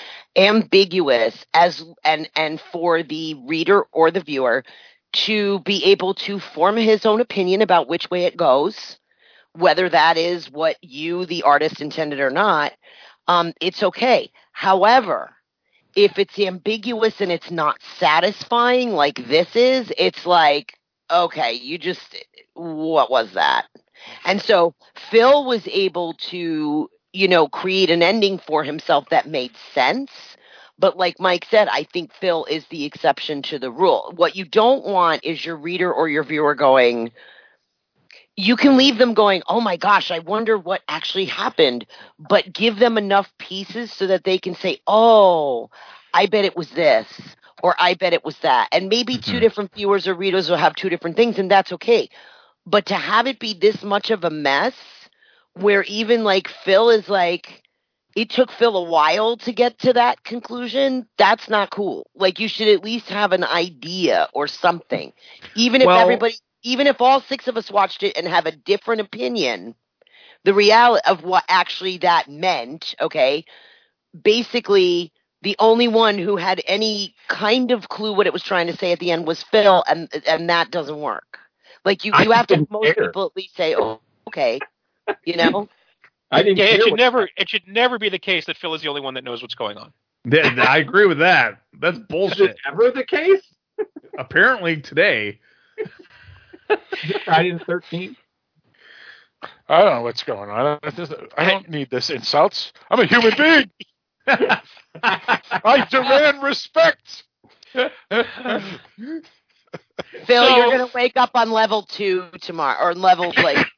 to be able to form his own opinion about which way it goes, whether that is what you, the artist, intended or not. It's okay. However, if it's ambiguous and it's not satisfying like this is, it's like, okay, what was that? And so Phil was able to, create an ending for himself that made sense. But like Mike said, I think Phil is the exception to the rule. What you don't want is your reader or your viewer going, you can leave them going, oh my gosh, I wonder what actually happened, but give them enough pieces so that they can say, oh, I bet it was this, or I bet it was that. And maybe two different viewers or readers will have two different things, and that's okay. But to have it be this much of a mess, where even like Phil is like, it took Phil a while to get to that conclusion, that's not cool. Like, you should at least have an idea or something. Even if all six of us watched it and have a different opinion, the reality of what actually that meant, okay, basically the only one who had any kind of clue what it was trying to say at the end was Phil, and that doesn't work. Like, you have to, most people at least say, oh, okay, I didn't care. It should never be the case that Phil is the only one that knows what's going on. Yeah, I agree with that. That's bullshit. Is it ever the case? Apparently today. Friday the 13th. I don't know what's going on. I don't need this insults. I'm a human being. I demand respect. Phil, you're going to wake up on level 2 tomorrow, or level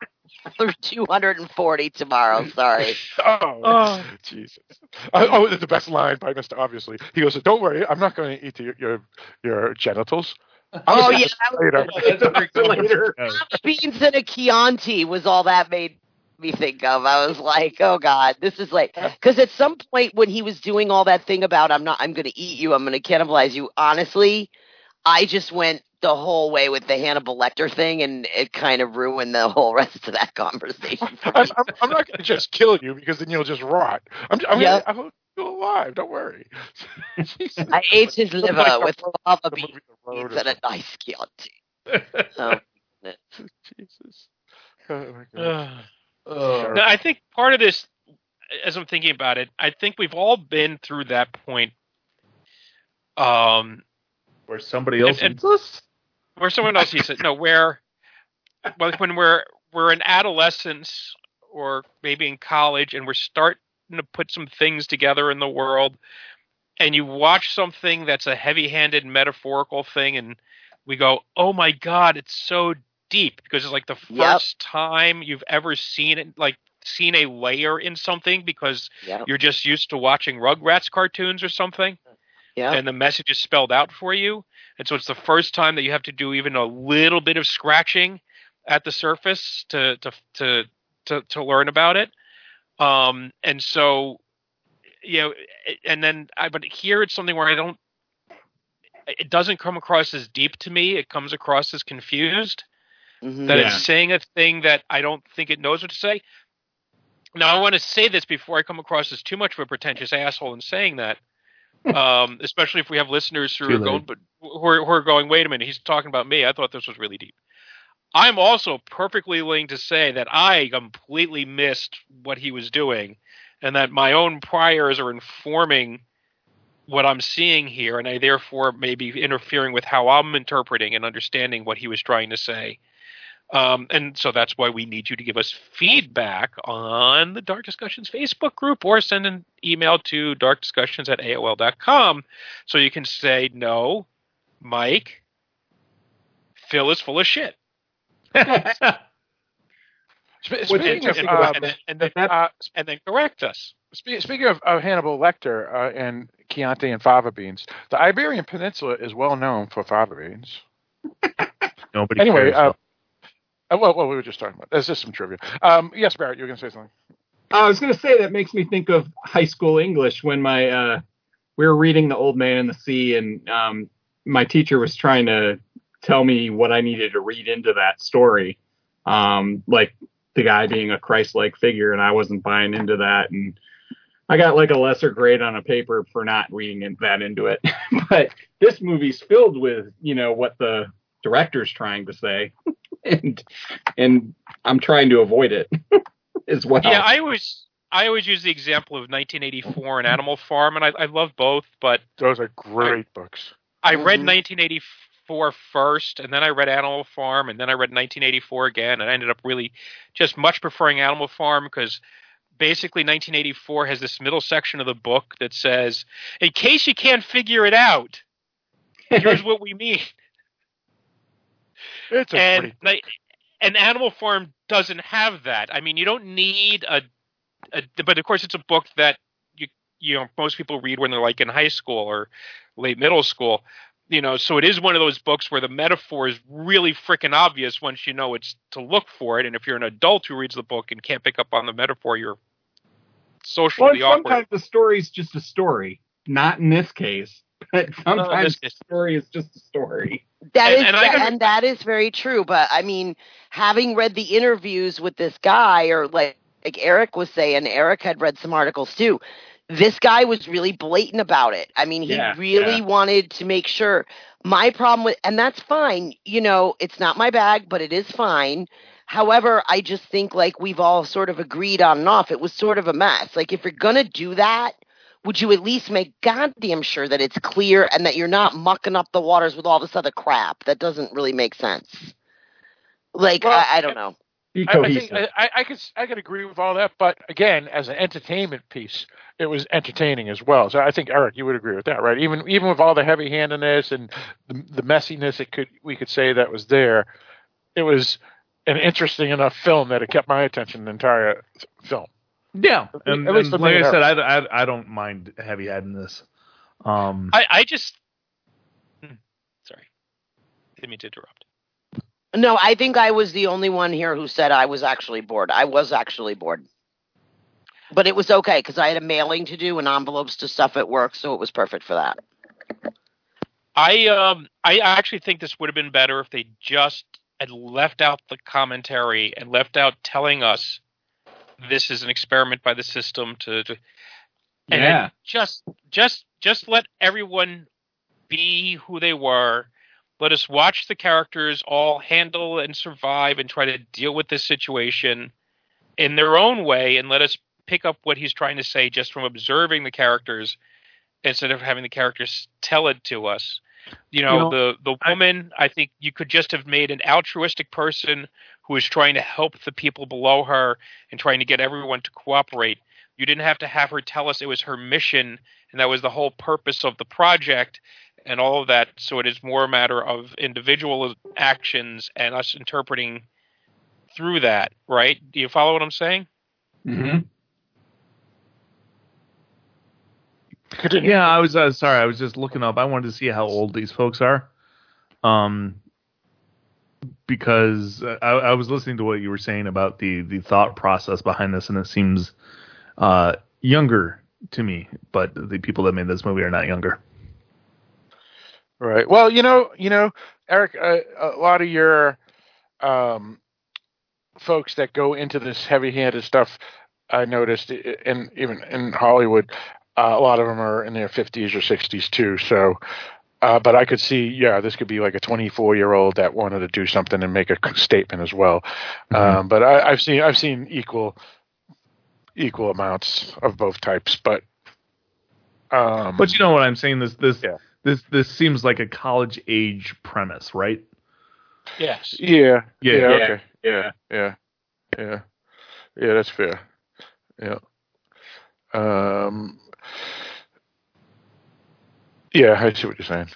240 tomorrow. Sorry. Oh, Jesus. Oh, the best line by Mr. Obviously. He goes, "Don't worry, I'm not going to eat your genitals." Oh yeah, later. Beans and a Chianti was all that made me think of. I was like, oh God, this is like, because at some point when he was doing all that thing about I'm going to eat you, I'm going to cannibalize you. Honestly, I just went the whole way with the Hannibal Lecter thing, and it kind of ruined the whole rest of that conversation. I'm not going to just kill you because then you'll just rot. I'm still alive. Don't worry. I ate his liver with lava beans and a nice Chianti. Oh, Jesus. Oh, my God. No, I think part of this, as I'm thinking about it, I think we've all been through that point. Where somebody else eats us? Where someone else eats it. No, when we're in adolescence or maybe in college and we're starting to put some things together in the world, and you watch something that's a heavy-handed metaphorical thing, and we go, oh my God, it's so deep, because it's like the first time you've ever seen it, like seen a layer in something, because you're just used to watching Rugrats cartoons or something. Yeah. And the message is spelled out for you. And so it's the first time that you have to do even a little bit of scratching at the surface to learn about it. And so, and then but here it's something where it doesn't come across as deep to me. It comes across as confused. That it's saying a thing that I don't think it knows what to say. Now, I want to say this before I come across as too much of a pretentious asshole in saying that. Especially if we have listeners who are going, wait a minute, he's talking about me. I thought this was really deep. I'm also perfectly willing to say that I completely missed what he was doing, and that my own priors are informing what I'm seeing here, and I therefore may be interfering with how I'm interpreting and understanding what he was trying to say. And so that's why we need you to give us feedback on the Dark Discussions Facebook group, or send an email to darkdiscussions@aol.com so you can say, no, Mike, Phil is full of shit. Speaking of, and then correct us. Speaking of Hannibal Lecter and Chianti and fava beans, the Iberian Peninsula is well known for fava beans. Nobody anyway, cares. Well, we were just talking about. There's just some trivia. Yes, Barrett, you were going to say something. I was going to say that makes me think of high school English when we were reading The Old Man and the Sea, and my teacher was trying to tell me what I needed to read into that story, like the guy being a Christ-like figure, and I wasn't buying into that, and I got like a lesser grade on a paper for not reading that into it. But this movie's filled with, what the director's trying to say, and I'm trying to avoid it as well. Yeah, I always use the example of 1984 and Animal Farm, and I love both, but those are great books. I read 1984 first, and then I read Animal Farm, and then I read 1984 again, and I ended up really just much preferring Animal Farm because basically 1984 has this middle section of the book that says, in case you can't figure it out, here's what we mean. It's a great book. And Animal Farm doesn't have that. I mean, you don't need but of course it's a book that you know most people read when they're like in high school or late middle school. You know, so it is one of those books where the metaphor is really freaking obvious once you know it's to look for it. And if you're an adult who reads the book and can't pick up on the metaphor, you're socially awkward. Sometimes the story's just a story. Not in this case, but sometimes the story is just a story. That is very true. But I mean, having read the interviews with this guy, or like Eric was saying, Eric had read some articles too. This guy was really blatant about it. I mean, he really wanted to make sure. My problem with, and that's fine, you know, it's not my bag, but it is fine. However, I just think like we've all sort of agreed on and off. It was sort of a mess. Like if you're going to do that, would you at least make goddamn sure that it's clear and that you're not mucking up the waters with all this other crap? That doesn't really make sense. Like, well, I don't know. I could agree with all that, but again, as an entertainment piece, it was entertaining as well. So I think Eric, you would agree with that, right? Even with all the heavy-handedness and the messiness, we could say that was there. It was an interesting enough film that it kept my attention the entire film. Yeah, and like I said, I don't mind heavy-handedness. I just sorry, didn't mean to interrupt. No, I think I was the only one here who said I was actually bored. I was actually bored. But it was okay, because I had a mailing to do and envelopes to stuff at work, so it was perfect for that. I actually think this would have been better if they just had left out the commentary and left out telling us this is an experiment by the system and just let everyone be who they were. Let us watch the characters all handle and survive and try to deal with this situation in their own way, and let us pick up what he's trying to say just from observing the characters instead of having the characters tell it to us. The woman, I think you could just have made an altruistic person who is trying to help the people below her and trying to get everyone to cooperate. You didn't have to have her tell us it was her mission and that was the whole purpose of the project and all of that. So it is more a matter of individual actions and us interpreting through that, right? Do you follow what I'm saying? Mm-hmm. Yeah, I was sorry. I was just looking up. I wanted to see how old these folks are, because I was listening to what you were saying about the thought process behind this, and it seems younger to me. But the people that made this movie are not younger. Right. Well, Eric, a lot of your folks that go into this heavy-handed stuff, I noticed, and even in Hollywood. A lot of them are in their 50s or 60s too. So, but I could see, this could be like a 24-year-old that wanted to do something and make a statement as well. Mm-hmm. But I've seen equal amounts of both types. But you know what I'm saying? This seems like a college age premise, right? Yes. Yeah. Okay. Yeah. That's fair. Yeah. Yeah, I see what you're saying.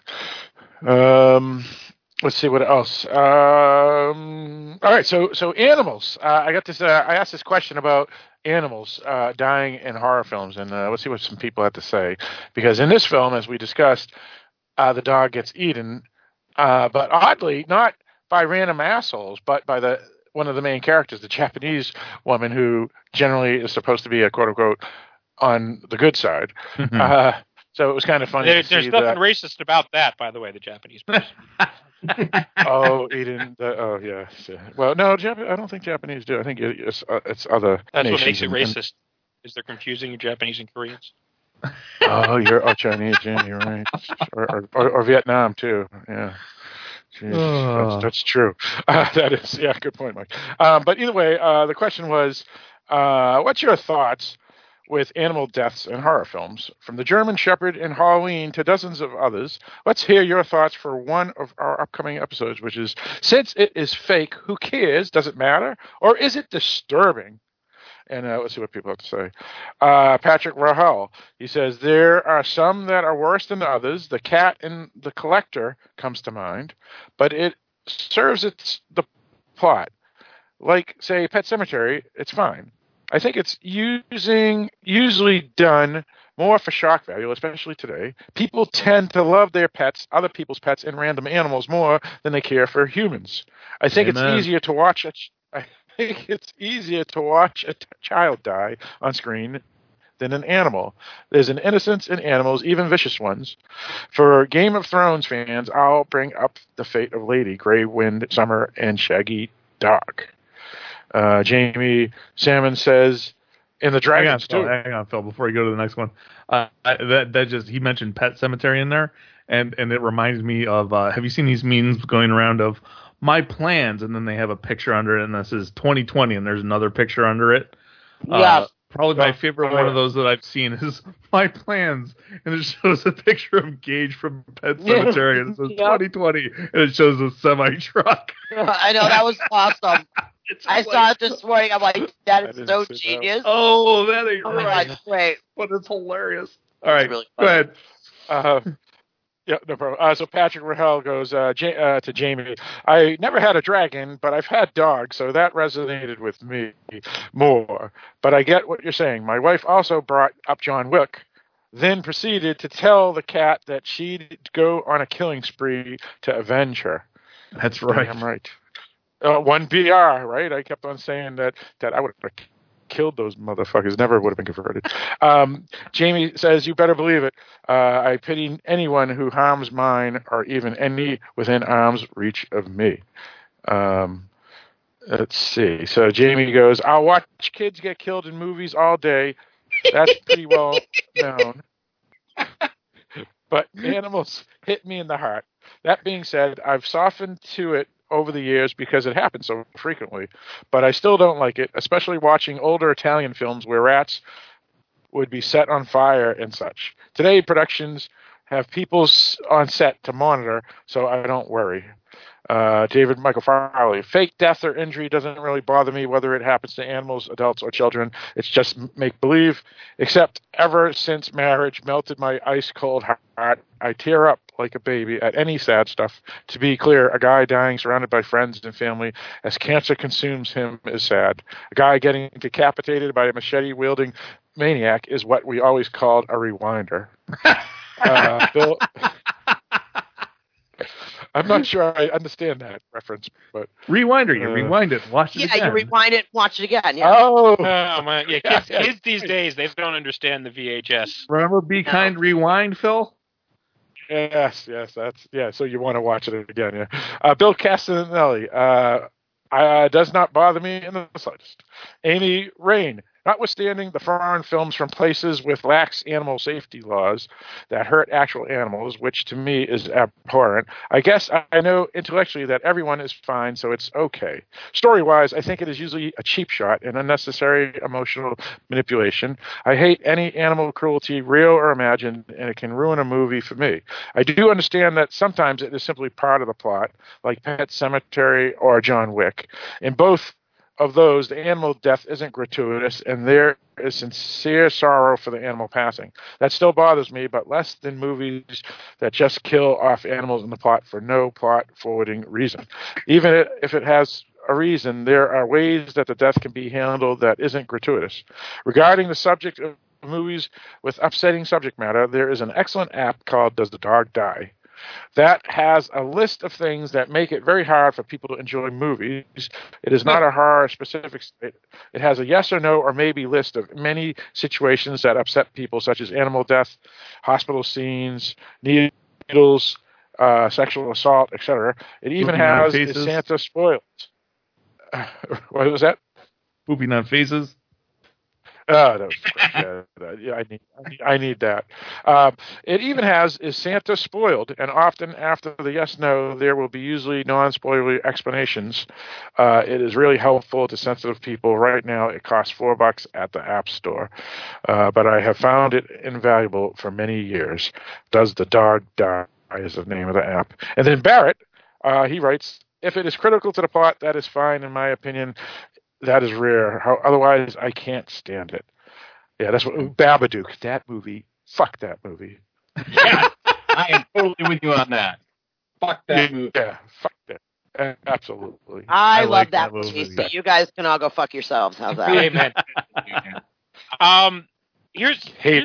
Let's see what else. All right, so animals. I got this. I asked this question about animals dying in horror films, and let's see what some people have to say. Because in this film, as we discussed, the dog gets eaten, but oddly, not by random assholes, but by one of the main characters, the Japanese woman, who generally is supposed to be a quote unquote on the good side. Mm-hmm. So it was kind of funny. There's nothing racist about that, by the way, the Japanese person. Oh, he didn't. Oh, yeah. Well, no, I don't think Japanese do. I think it's other That's nations. What makes it racist, is they're confusing Japanese and Koreans. Oh, you're Chinese, yeah, you're right. Or Vietnam, too. Yeah. That's true. That is, good point, Mike. But either way, the question was, what's your thoughts with animal deaths in horror films? From the German Shepherd in Halloween to dozens of others, let's hear your thoughts for one of our upcoming episodes, which is, since it is fake, who cares? Does it matter? Or is it disturbing? And let's see what people have to say. Patrick Rahal, he says, there are some that are worse than others. The Cat and the Collector comes to mind, but it serves the plot. Like, say, Pet Sematary, it's fine. I think it's usually done more for shock value, especially today. People tend to love their pets, other people's pets, and random animals more than they care for humans. I think it's easier to watch a child die on screen than an animal. There's an innocence in animals, even vicious ones. For Game of Thrones fans, I'll bring up the fate of Lady, Grey Wind, Summer, and Shaggy Dog. Jamie Salmon says, in the Dragons too. Hang on, Phil, before you go to the next one. He mentioned Pet Sematary in there, and it reminds me of, have you seen these memes going around of my plans, and then they have a picture under it, and this is 2020, and there's another picture under it. Yeah. Probably my favorite one of those that I've seen is my plans, and it shows a picture of Gage from Pet Sematary, and it says 2020, and it shows a semi-truck. I know, that was awesome. I saw it this morning. I'm like, that is so genius. Oh, that ain't right. right. Great. But it's hilarious. All right, really go ahead. Yeah, no problem. So Patrick Rahel goes to Jamie. I never had a dragon, but I've had dogs, so that resonated with me more. But I get what you're saying. My wife also brought up John Wick, then proceeded to tell the cat that she'd go on a killing spree to avenge her. That's right. I'm right. One BR, right? I kept on saying that I would have killed those motherfuckers. Never would have been converted. Jamie says, you better believe it. I pity anyone who harms mine or even any within arm's reach of me. Let's see. So Jamie goes, I'll watch kids get killed in movies all day. That's pretty well known. But animals hit me in the heart. That being said, I've softened to it over the years because it happens so frequently, but I still don't like it, especially watching older Italian films where rats would be set on fire and such. Today, productions have people on set to monitor, so I don't worry. David Michael Farley, fake death or injury doesn't really bother me whether it happens to animals, adults, or children. It's just make-believe, except ever since marriage melted my ice-cold heart, I tear up like a baby at any sad stuff. To be clear, a guy dying surrounded by friends and family as cancer consumes him is sad. A guy getting decapitated by a machete-wielding maniac is what we always called a rewinder. Bill... I'm not sure I understand that reference, but Rewinder, you rewind it, watch it again. Yeah, you rewind it, watch it again. Yeah. Oh, man. Yeah, kids these days, they don't understand the VHS. Remember Be Kind Rewind, Phil? Yes, so you want to watch it again, yeah. Bill Castanelli, does not bother me in the slightest. Amy Rain, notwithstanding the foreign films from places with lax animal safety laws that hurt actual animals, which to me is abhorrent, I guess I know intellectually that everyone is fine, so it's okay. Story-wise, I think it is usually a cheap shot and unnecessary emotional manipulation. I hate any animal cruelty, real or imagined, and it can ruin a movie for me. I do understand that sometimes it is simply part of the plot, like Pet Sematary or John Wick. In both of those, the animal death isn't gratuitous, and there is sincere sorrow for the animal passing. That still bothers me, but less than movies that just kill off animals in the plot for no plot-forwarding reason. Even if it has a reason, there are ways that the death can be handled that isn't gratuitous. Regarding the subject of movies with upsetting subject matter, there is an excellent app called Does the Dog Die? That has a list of things that make it very hard for people to enjoy movies. It is not a horror-specific state. It has a yes or no or maybe list of many situations that upset people, such as animal death, hospital scenes, needles, sexual assault, etc. It even has Santa spoilers. What was that? Pooping on faces. Oh, that was great. Yeah, I need that. It even has "Is Santa spoiled?" And often after the yes no, there will be usually non-spoilery explanations. It is really helpful to sensitive people. Right now, it costs $4 at the App Store, but I have found it invaluable for many years. Does the dog die? Is the name of the app. And then Barrett, he writes, "If it is critical to the plot, that is fine. In my opinion, that is rare. Otherwise, I can't stand it." Yeah, that's what Babadook. That movie. Fuck that movie. Yeah, I am totally with you on that. Fuck that movie. Yeah, fuck that. Absolutely. I love like that that movie. movie. So you guys can all go fuck yourselves. How's that? Amen. Here's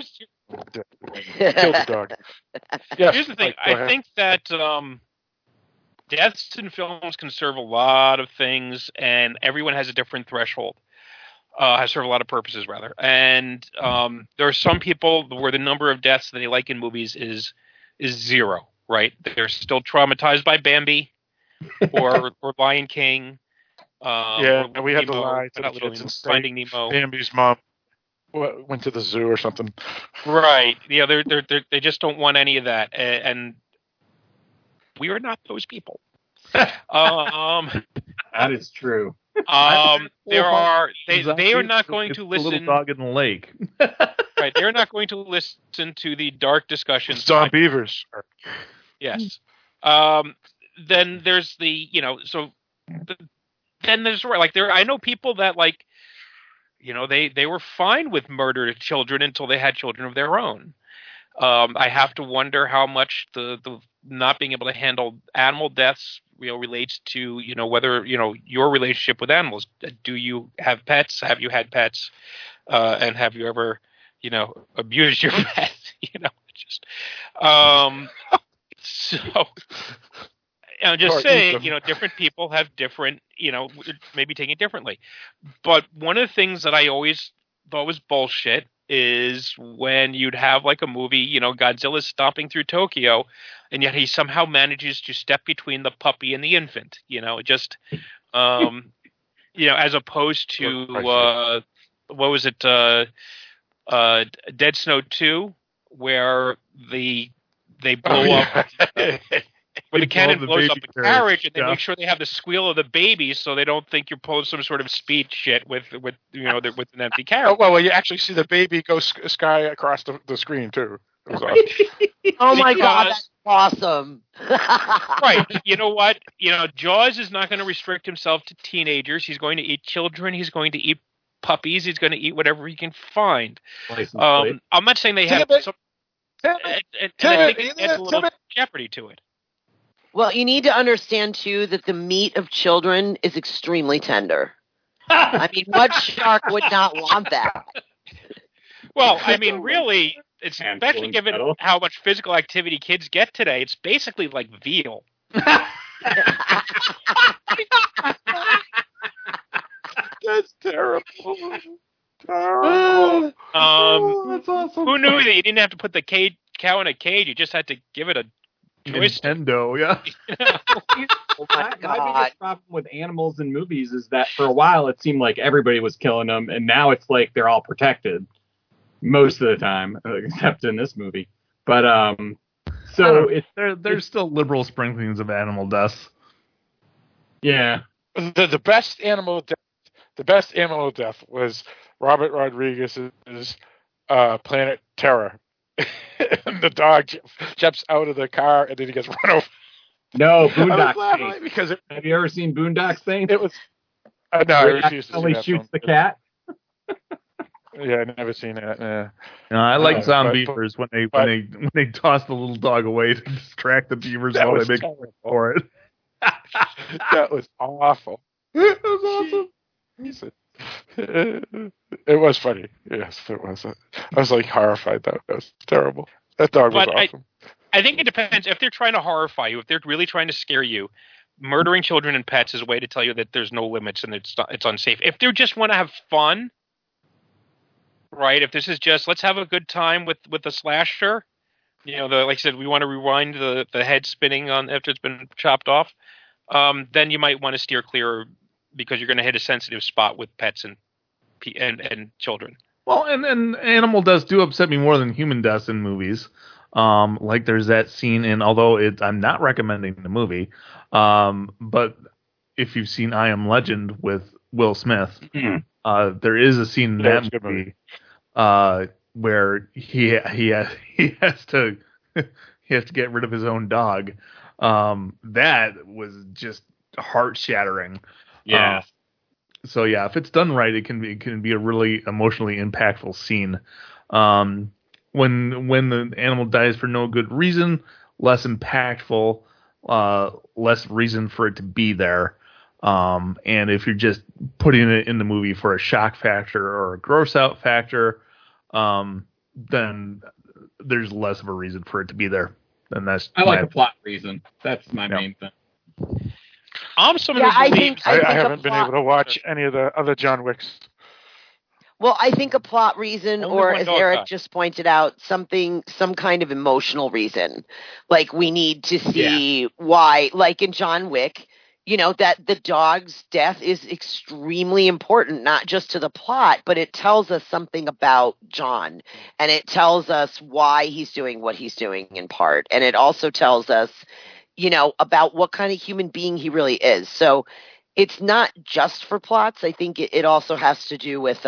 Kill the dog. Yes, here's the thing. go I ahead. think that deaths in films can serve a lot of things, and everyone has a different threshold. Has served a lot of purposes, rather. And there are some people where the number of deaths that they like in movies is zero. Right? They're still traumatized by Bambi or Lion King. Yeah, or we had to Nemo, lie to not the Little kids Nemo, and say Finding Nemo. Bambi's mom went to the zoo or something. Right. Yeah, they just don't want any of that, and we are not those people. That is true. They are not going to The little listen. dog in the lake. Right, they're not going to listen to the dark discussions. John Beavers. Yes. Then there's the then there's like there. I know people that like. They were fine with murder of children until they had children of their own. I have to wonder how much the not being able to handle animal deaths relates to whether your relationship with animals. Do you have pets? Have you had pets? And have you ever abused your pet? So. I'm just saying, different people have different, maybe taking it differently. But one of the things that I always thought was bullshit is when you'd have like a movie, Godzilla's stomping through Tokyo, and yet he somehow manages to step between the puppy and the infant. As opposed to what was it, Dead Snow 2, where they blow up. Where the cannon blows up the carriage, and they make sure they have the squeal of the baby, so they don't think you're pulling some sort of speed shit with an empty carriage. Well, you actually see the baby go sky across the screen too. Oh my god, that's awesome! Right? You know what? Jaws is not going to restrict himself to teenagers. He's going to eat children. He's going to eat puppies. He's going to eat whatever he can find. I'm not saying they have some. And I think it adds a little jeopardy to it. Well, you need to understand, too, that the meat of children is extremely tender. I mean, what shark would not want that? Well, I mean, really, especially given how much physical activity kids get today, it's basically like veal. That's terrible. That's awesome. Who knew that you didn't have to put the cow in a cage? You just had to give it a joystick. Nintendo, yeah. Oh my my biggest problem with animals in movies is that for a while it seemed like everybody was killing them, and now it's like they're all protected most of the time, except in this movie. But so there's still liberal sprinklings of animal deaths. Yeah. The best animal death was Robert Rodriguez's Planet Terror. And the dog jumps out of the car and then he gets run over. No, Boondock Saints. Because have you ever seen Boondock Saints? It was. No, I refuse to see that shoots film. the cat. Yeah, I've never seen that. No, I like Zombievers when they toss the little dog away to distract the beavers while they make for it. That was awful. It was awesome. It was funny. Yes, it was. I was like horrified. That was terrible. That dog was awesome. I think it depends. If they're trying to horrify you, if they're really trying to scare you, murdering children and pets is a way to tell you that there's no limits and it's unsafe. If they just want to have fun, right? If this is just let's have a good time with the slasher, like I said, we want to rewind the head spinning on after it's been chopped off. Then you might want to steer clear because you're going to hit a sensitive spot with pets and children. Well, and animal deaths do upset me more than human deaths in movies. Like there's that scene in, although I'm not recommending the movie, but if you've seen I Am Legend with Will Smith, there is a scene in that movie where he has to get rid of his own dog. That was just heart shattering. Yeah. So yeah, if it's done right, it can be a really emotionally impactful scene. When the animal dies for no good reason, less impactful, less reason for it to be there. And if you're just putting it in the movie for a shock factor or a gross out factor, then there's less of a reason for it to be there. And I like a plot reason. That's my main thing. I'm someone who believes. I haven't been able to watch any of the other John Wicks. Well, I think a plot reason, Only or one as dog Eric died. just pointed out, some kind of emotional reason. Like we need to see why, like in John Wick, that the dog's death is extremely important, not just to the plot, but it tells us something about John, and it tells us why he's doing what he's doing in part, and it also tells us, about what kind of human being he really is. So it's not just for plots. I think it also has to do with,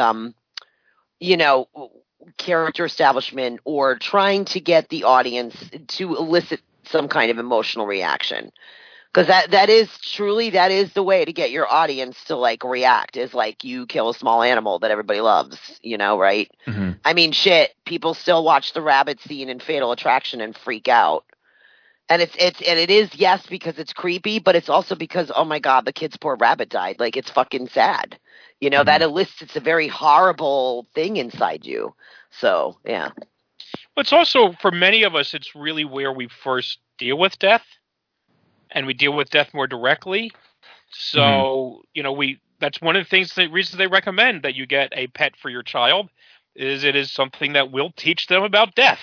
character establishment or trying to get the audience to elicit some kind of emotional reaction. Because that is the way to get your audience to like react, is like you kill a small animal that everybody loves, right? Mm-hmm. I mean, shit, people still watch the rabbit scene in Fatal Attraction and freak out. And it is, yes, because it's creepy, but it's also because, oh my God, the kid's poor rabbit died. Like, it's fucking sad. That elicits a very horrible thing inside you. So, yeah. But it's also, for many of us, it's really where we first deal with death. And we deal with death more directly. So, that's one of the reasons they recommend that you get a pet for your child, is it is something that will teach them about death.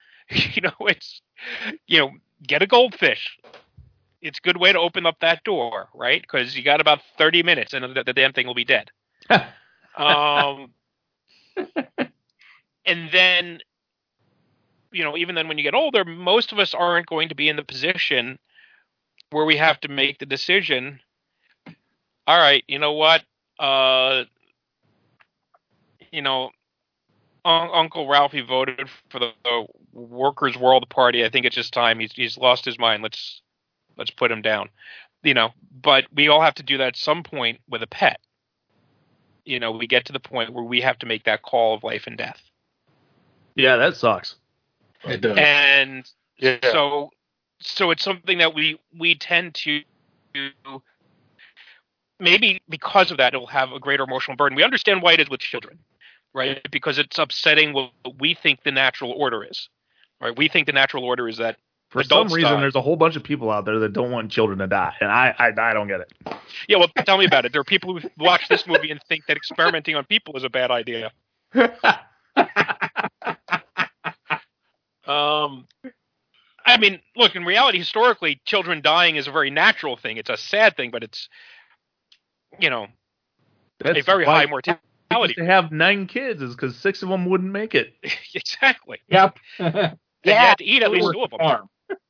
Get a goldfish. It's a good way to open up that door, right? Because you got about 30 minutes and the damn thing will be dead. And then, even then when you get older, most of us aren't going to be in the position where we have to make the decision, all right, you know what? Uncle Ralphie voted for the Workers' World Party. I think it's just time. He's lost his mind. Let's put him down. But we all have to do that at some point with a pet. We get to the point where we have to make that call of life and death. Yeah, that sucks. It does. And so it's something that we tend to, maybe because of that, it'll have a greater emotional burden. We understand why it is with children. Right, because it's upsetting what we think the natural order is. Right, we think the natural order is that for some reason there's a whole bunch of people out there that don't want children to die, and I don't get it. Yeah, well, tell me about it. There are people who watch this movie and think that experimenting on people is a bad idea. I mean, look, in reality, historically, children dying is a very natural thing. It's a sad thing, but it's That's a very high mortality. To have 9 kids is because 6 of them wouldn't make it. Exactly. Yep. And you had to eat at least 2 of them.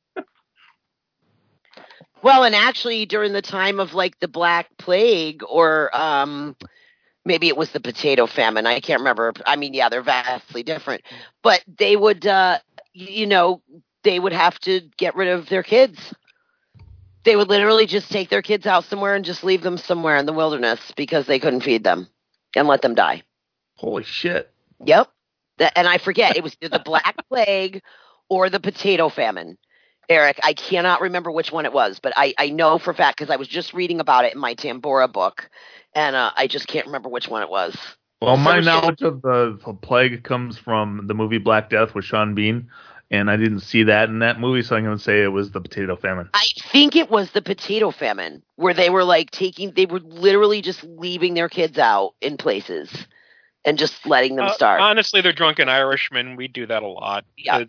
Well, and actually, during the time of like the Black Plague, or maybe it was the potato famine. I can't remember. I mean, yeah, they're vastly different. But they would, they would have to get rid of their kids. They would literally just take their kids out somewhere and just leave them somewhere in the wilderness because they couldn't feed them. And let them die. Holy shit. Yep. And I forget, it was either the Black Plague or the potato famine. Eric, I cannot remember which one it was, but I know for a fact because I was just reading about it in my Tambora book, and I just can't remember which one it was. Well, my knowledge of the plague comes from the movie Black Death with Sean Bean, and I didn't see that in that movie, so I'm going to say it was the potato famine. I think it was the potato famine, where they were they were literally just leaving their kids out in places and just letting them starve. Honestly, they're drunken Irishmen. We do that a lot. Yeah.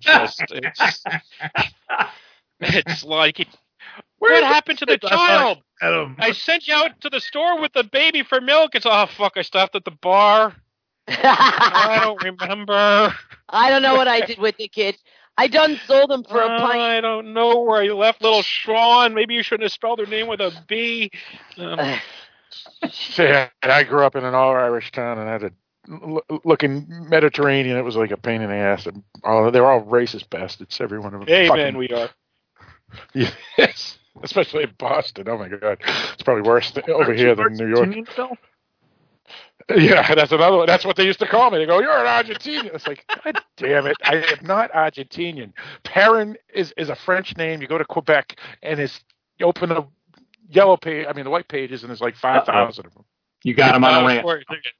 It's like, what happened to the child? I sent you out to the store with the baby for milk. It's, oh, fuck, I stopped at the bar. I don't remember. I don't know what I did with the kid. I done sold them for a pint. I don't know where you left little Sean. Maybe you shouldn't have spelled her name with a B. Yeah, and I grew up in an all-Irish town and had a looking Mediterranean. It was like a pain in the ass. And they're all racist bastards, every one of them. Hey, man, we are. Yes, especially in Boston. Oh, my God. It's probably worse over here than New York. Yeah, that's another one. That's what they used to call me. They go, "You're an Argentinian." It's like, God damn it, I am not Argentinian. Perrin is a French name. You go to Quebec and you open the the white pages, and there's like 5,000 of them. You got them on a rant.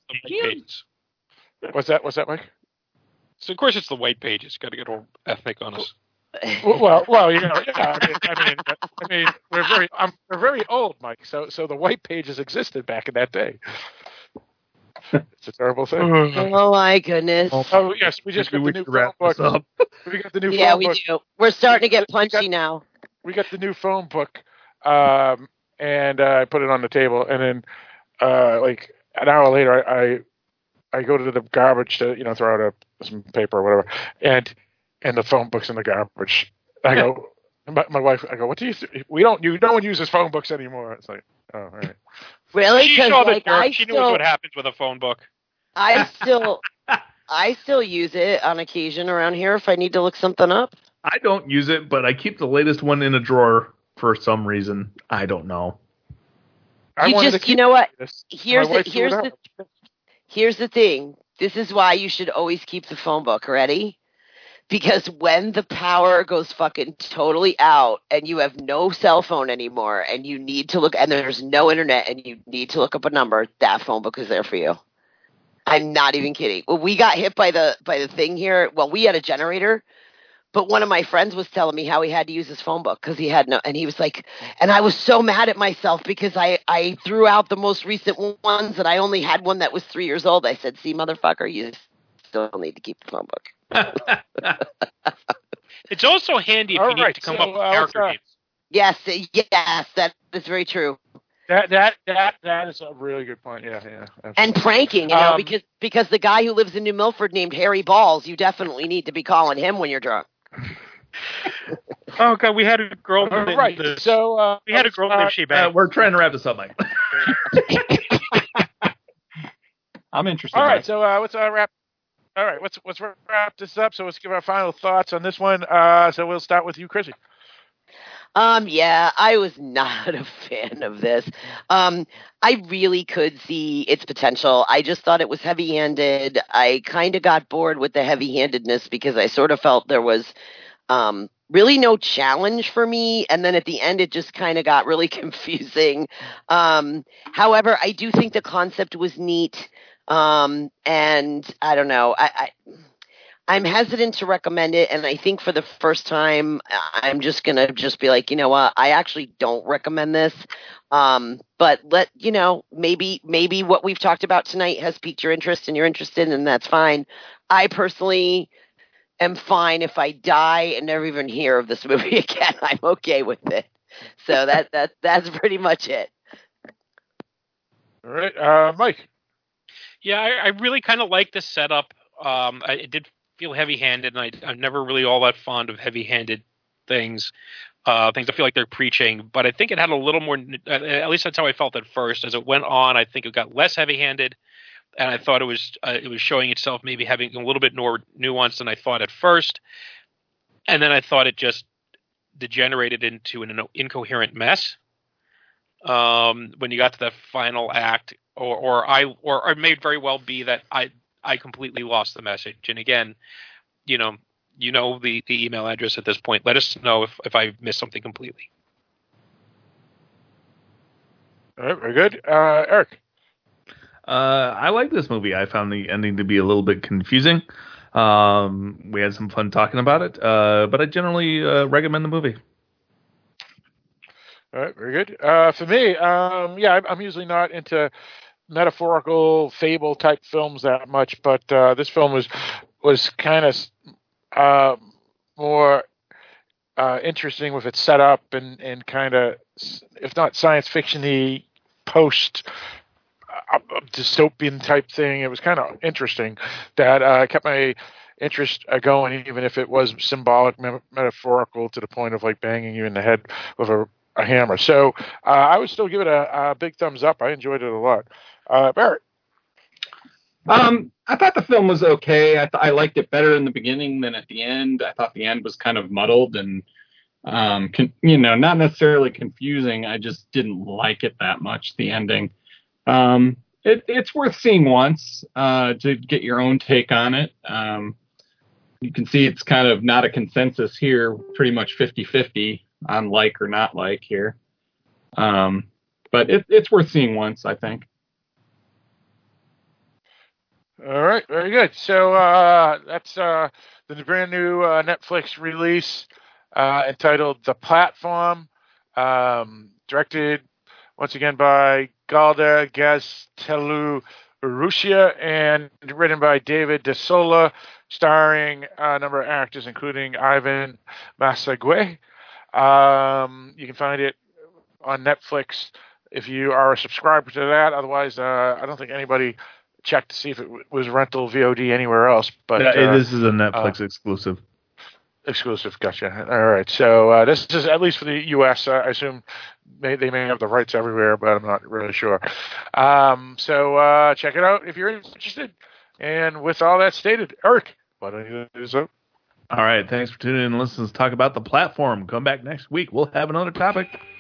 What's that, Mike? So of course it's the white pages. Got to get all ethnic on us. Well, I mean, we're very old, Mike. So the white pages existed back in that day. It's a terrible thing. Oh my goodness. Oh yes, we just got the new phone book. We got the new phone book. Yeah, we do. We're starting to get punchy now. We got the new phone book, and I put it on the table, and then like an hour later, I go to the garbage to throw out some paper or whatever, and the phone book's in the garbage. I go, my wife, I go, what do you? No one uses phone books anymore. It's like, oh, all right. Really? She saw the jerk. She knows what happens with a phone book. I still use it on occasion around here if I need to look something up. I don't use it, but I keep the latest one in a drawer for some reason. I don't know. You know what? Here's the thing. This is why you should always keep the phone book. Ready? Because when the power goes fucking totally out and you have no cell phone anymore and you need to look, and there's no internet and you need to look up a number, that phone book is there for you. I'm not even kidding. Well, we got hit by the thing here. Well, we had a generator, but one of my friends was telling me how he had to use his phone book because he had no, and he was like, and I was so mad at myself because I threw out the most recent ones and I only had one that was 3 years old. I said, see, motherfucker, you still need to keep the phone book. It's also handy if you need to come up with character names. Yes, that is very true. That is a really good point. Yeah. Absolutely. And pranking, because the guy who lives in New Milford named Harry Balls, you definitely need to be calling him when you're drunk. Oh God, we had a girl. Right. So we had a girl named Sheba. We're trying to wrap this up, Mike. I'm interested. All right. So let's wrap. All right, let's wrap this up. So let's give our final thoughts on this one. So we'll start with you, Chrissy. Yeah, I was not a fan of this. I really could see its potential. I just thought it was heavy-handed. I kind of got bored with the heavy-handedness because I sort of felt there was really no challenge for me. And then at the end, it just kind of got really confusing. However, I do think the concept was neat. And I don't know, I'm hesitant to recommend it. And I think for the first time, I'm just going to be like, you know what? I actually don't recommend this. But maybe what we've talked about tonight has piqued your interest and you're interested, and that's fine. I personally am fine if I die and never even hear of this movie again. I'm okay with it. So that's pretty much it. All right. Mike. Yeah, I really kind of like this setup. It did feel heavy-handed, and I'm never really all that fond of heavy-handed things. Things I feel like they're preaching, but I think it had a little more. At least that's how I felt at first. As it went on, I think it got less heavy-handed, and I thought it was showing itself maybe having a little bit more nuance than I thought at first. And then I thought it just degenerated into an incoherent mess. When you got to the final act. Or it may very well be that I completely lost the message. And again, you know the email address at this point. Let us know if I missed something completely. All right, very good. Eric. I like this movie. I found the ending to be a little bit confusing. We had some fun talking about it, but I generally recommend the movie. All right, very good. For me, I'm usually not into metaphorical fable type films that much, but this film was kind of more interesting with its setup and kind of, if not science fiction-y, post dystopian type thing. It was kind of interesting that kept my interest going, even if it was symbolic, metaphorical to the point of like banging you in the head with a hammer. So I would still give it a big thumbs up. I enjoyed it a lot. Barrett. I thought the film was okay. I liked it better in the beginning than at the end. I thought the end was kind of muddled and, not necessarily confusing. I just didn't like it that much, the ending. It's worth seeing once to get your own take on it. You can see it's kind of not a consensus here, pretty much 50-50 on like or not like here. But it's worth seeing once, I think. All right, very good. So that's the brand new Netflix release entitled The Platform, directed once again by Galda Gaztelu Urrutia and written by David De Sola, starring a number of actors including Ivan Massagué. You can find it on Netflix if you are a subscriber to that. Otherwise, I don't think anybody checked to see if it was rental VOD anywhere else. But this is a Netflix exclusive. Exclusive, gotcha. All right, so this is at least for the U.S. I assume they may have the rights everywhere, but I'm not really sure. So check it out if you're interested. And with all that stated, Eric, why don't you do so? All right, thanks for tuning in and listening to us talk about The Platform. Come back next week. We'll have another topic.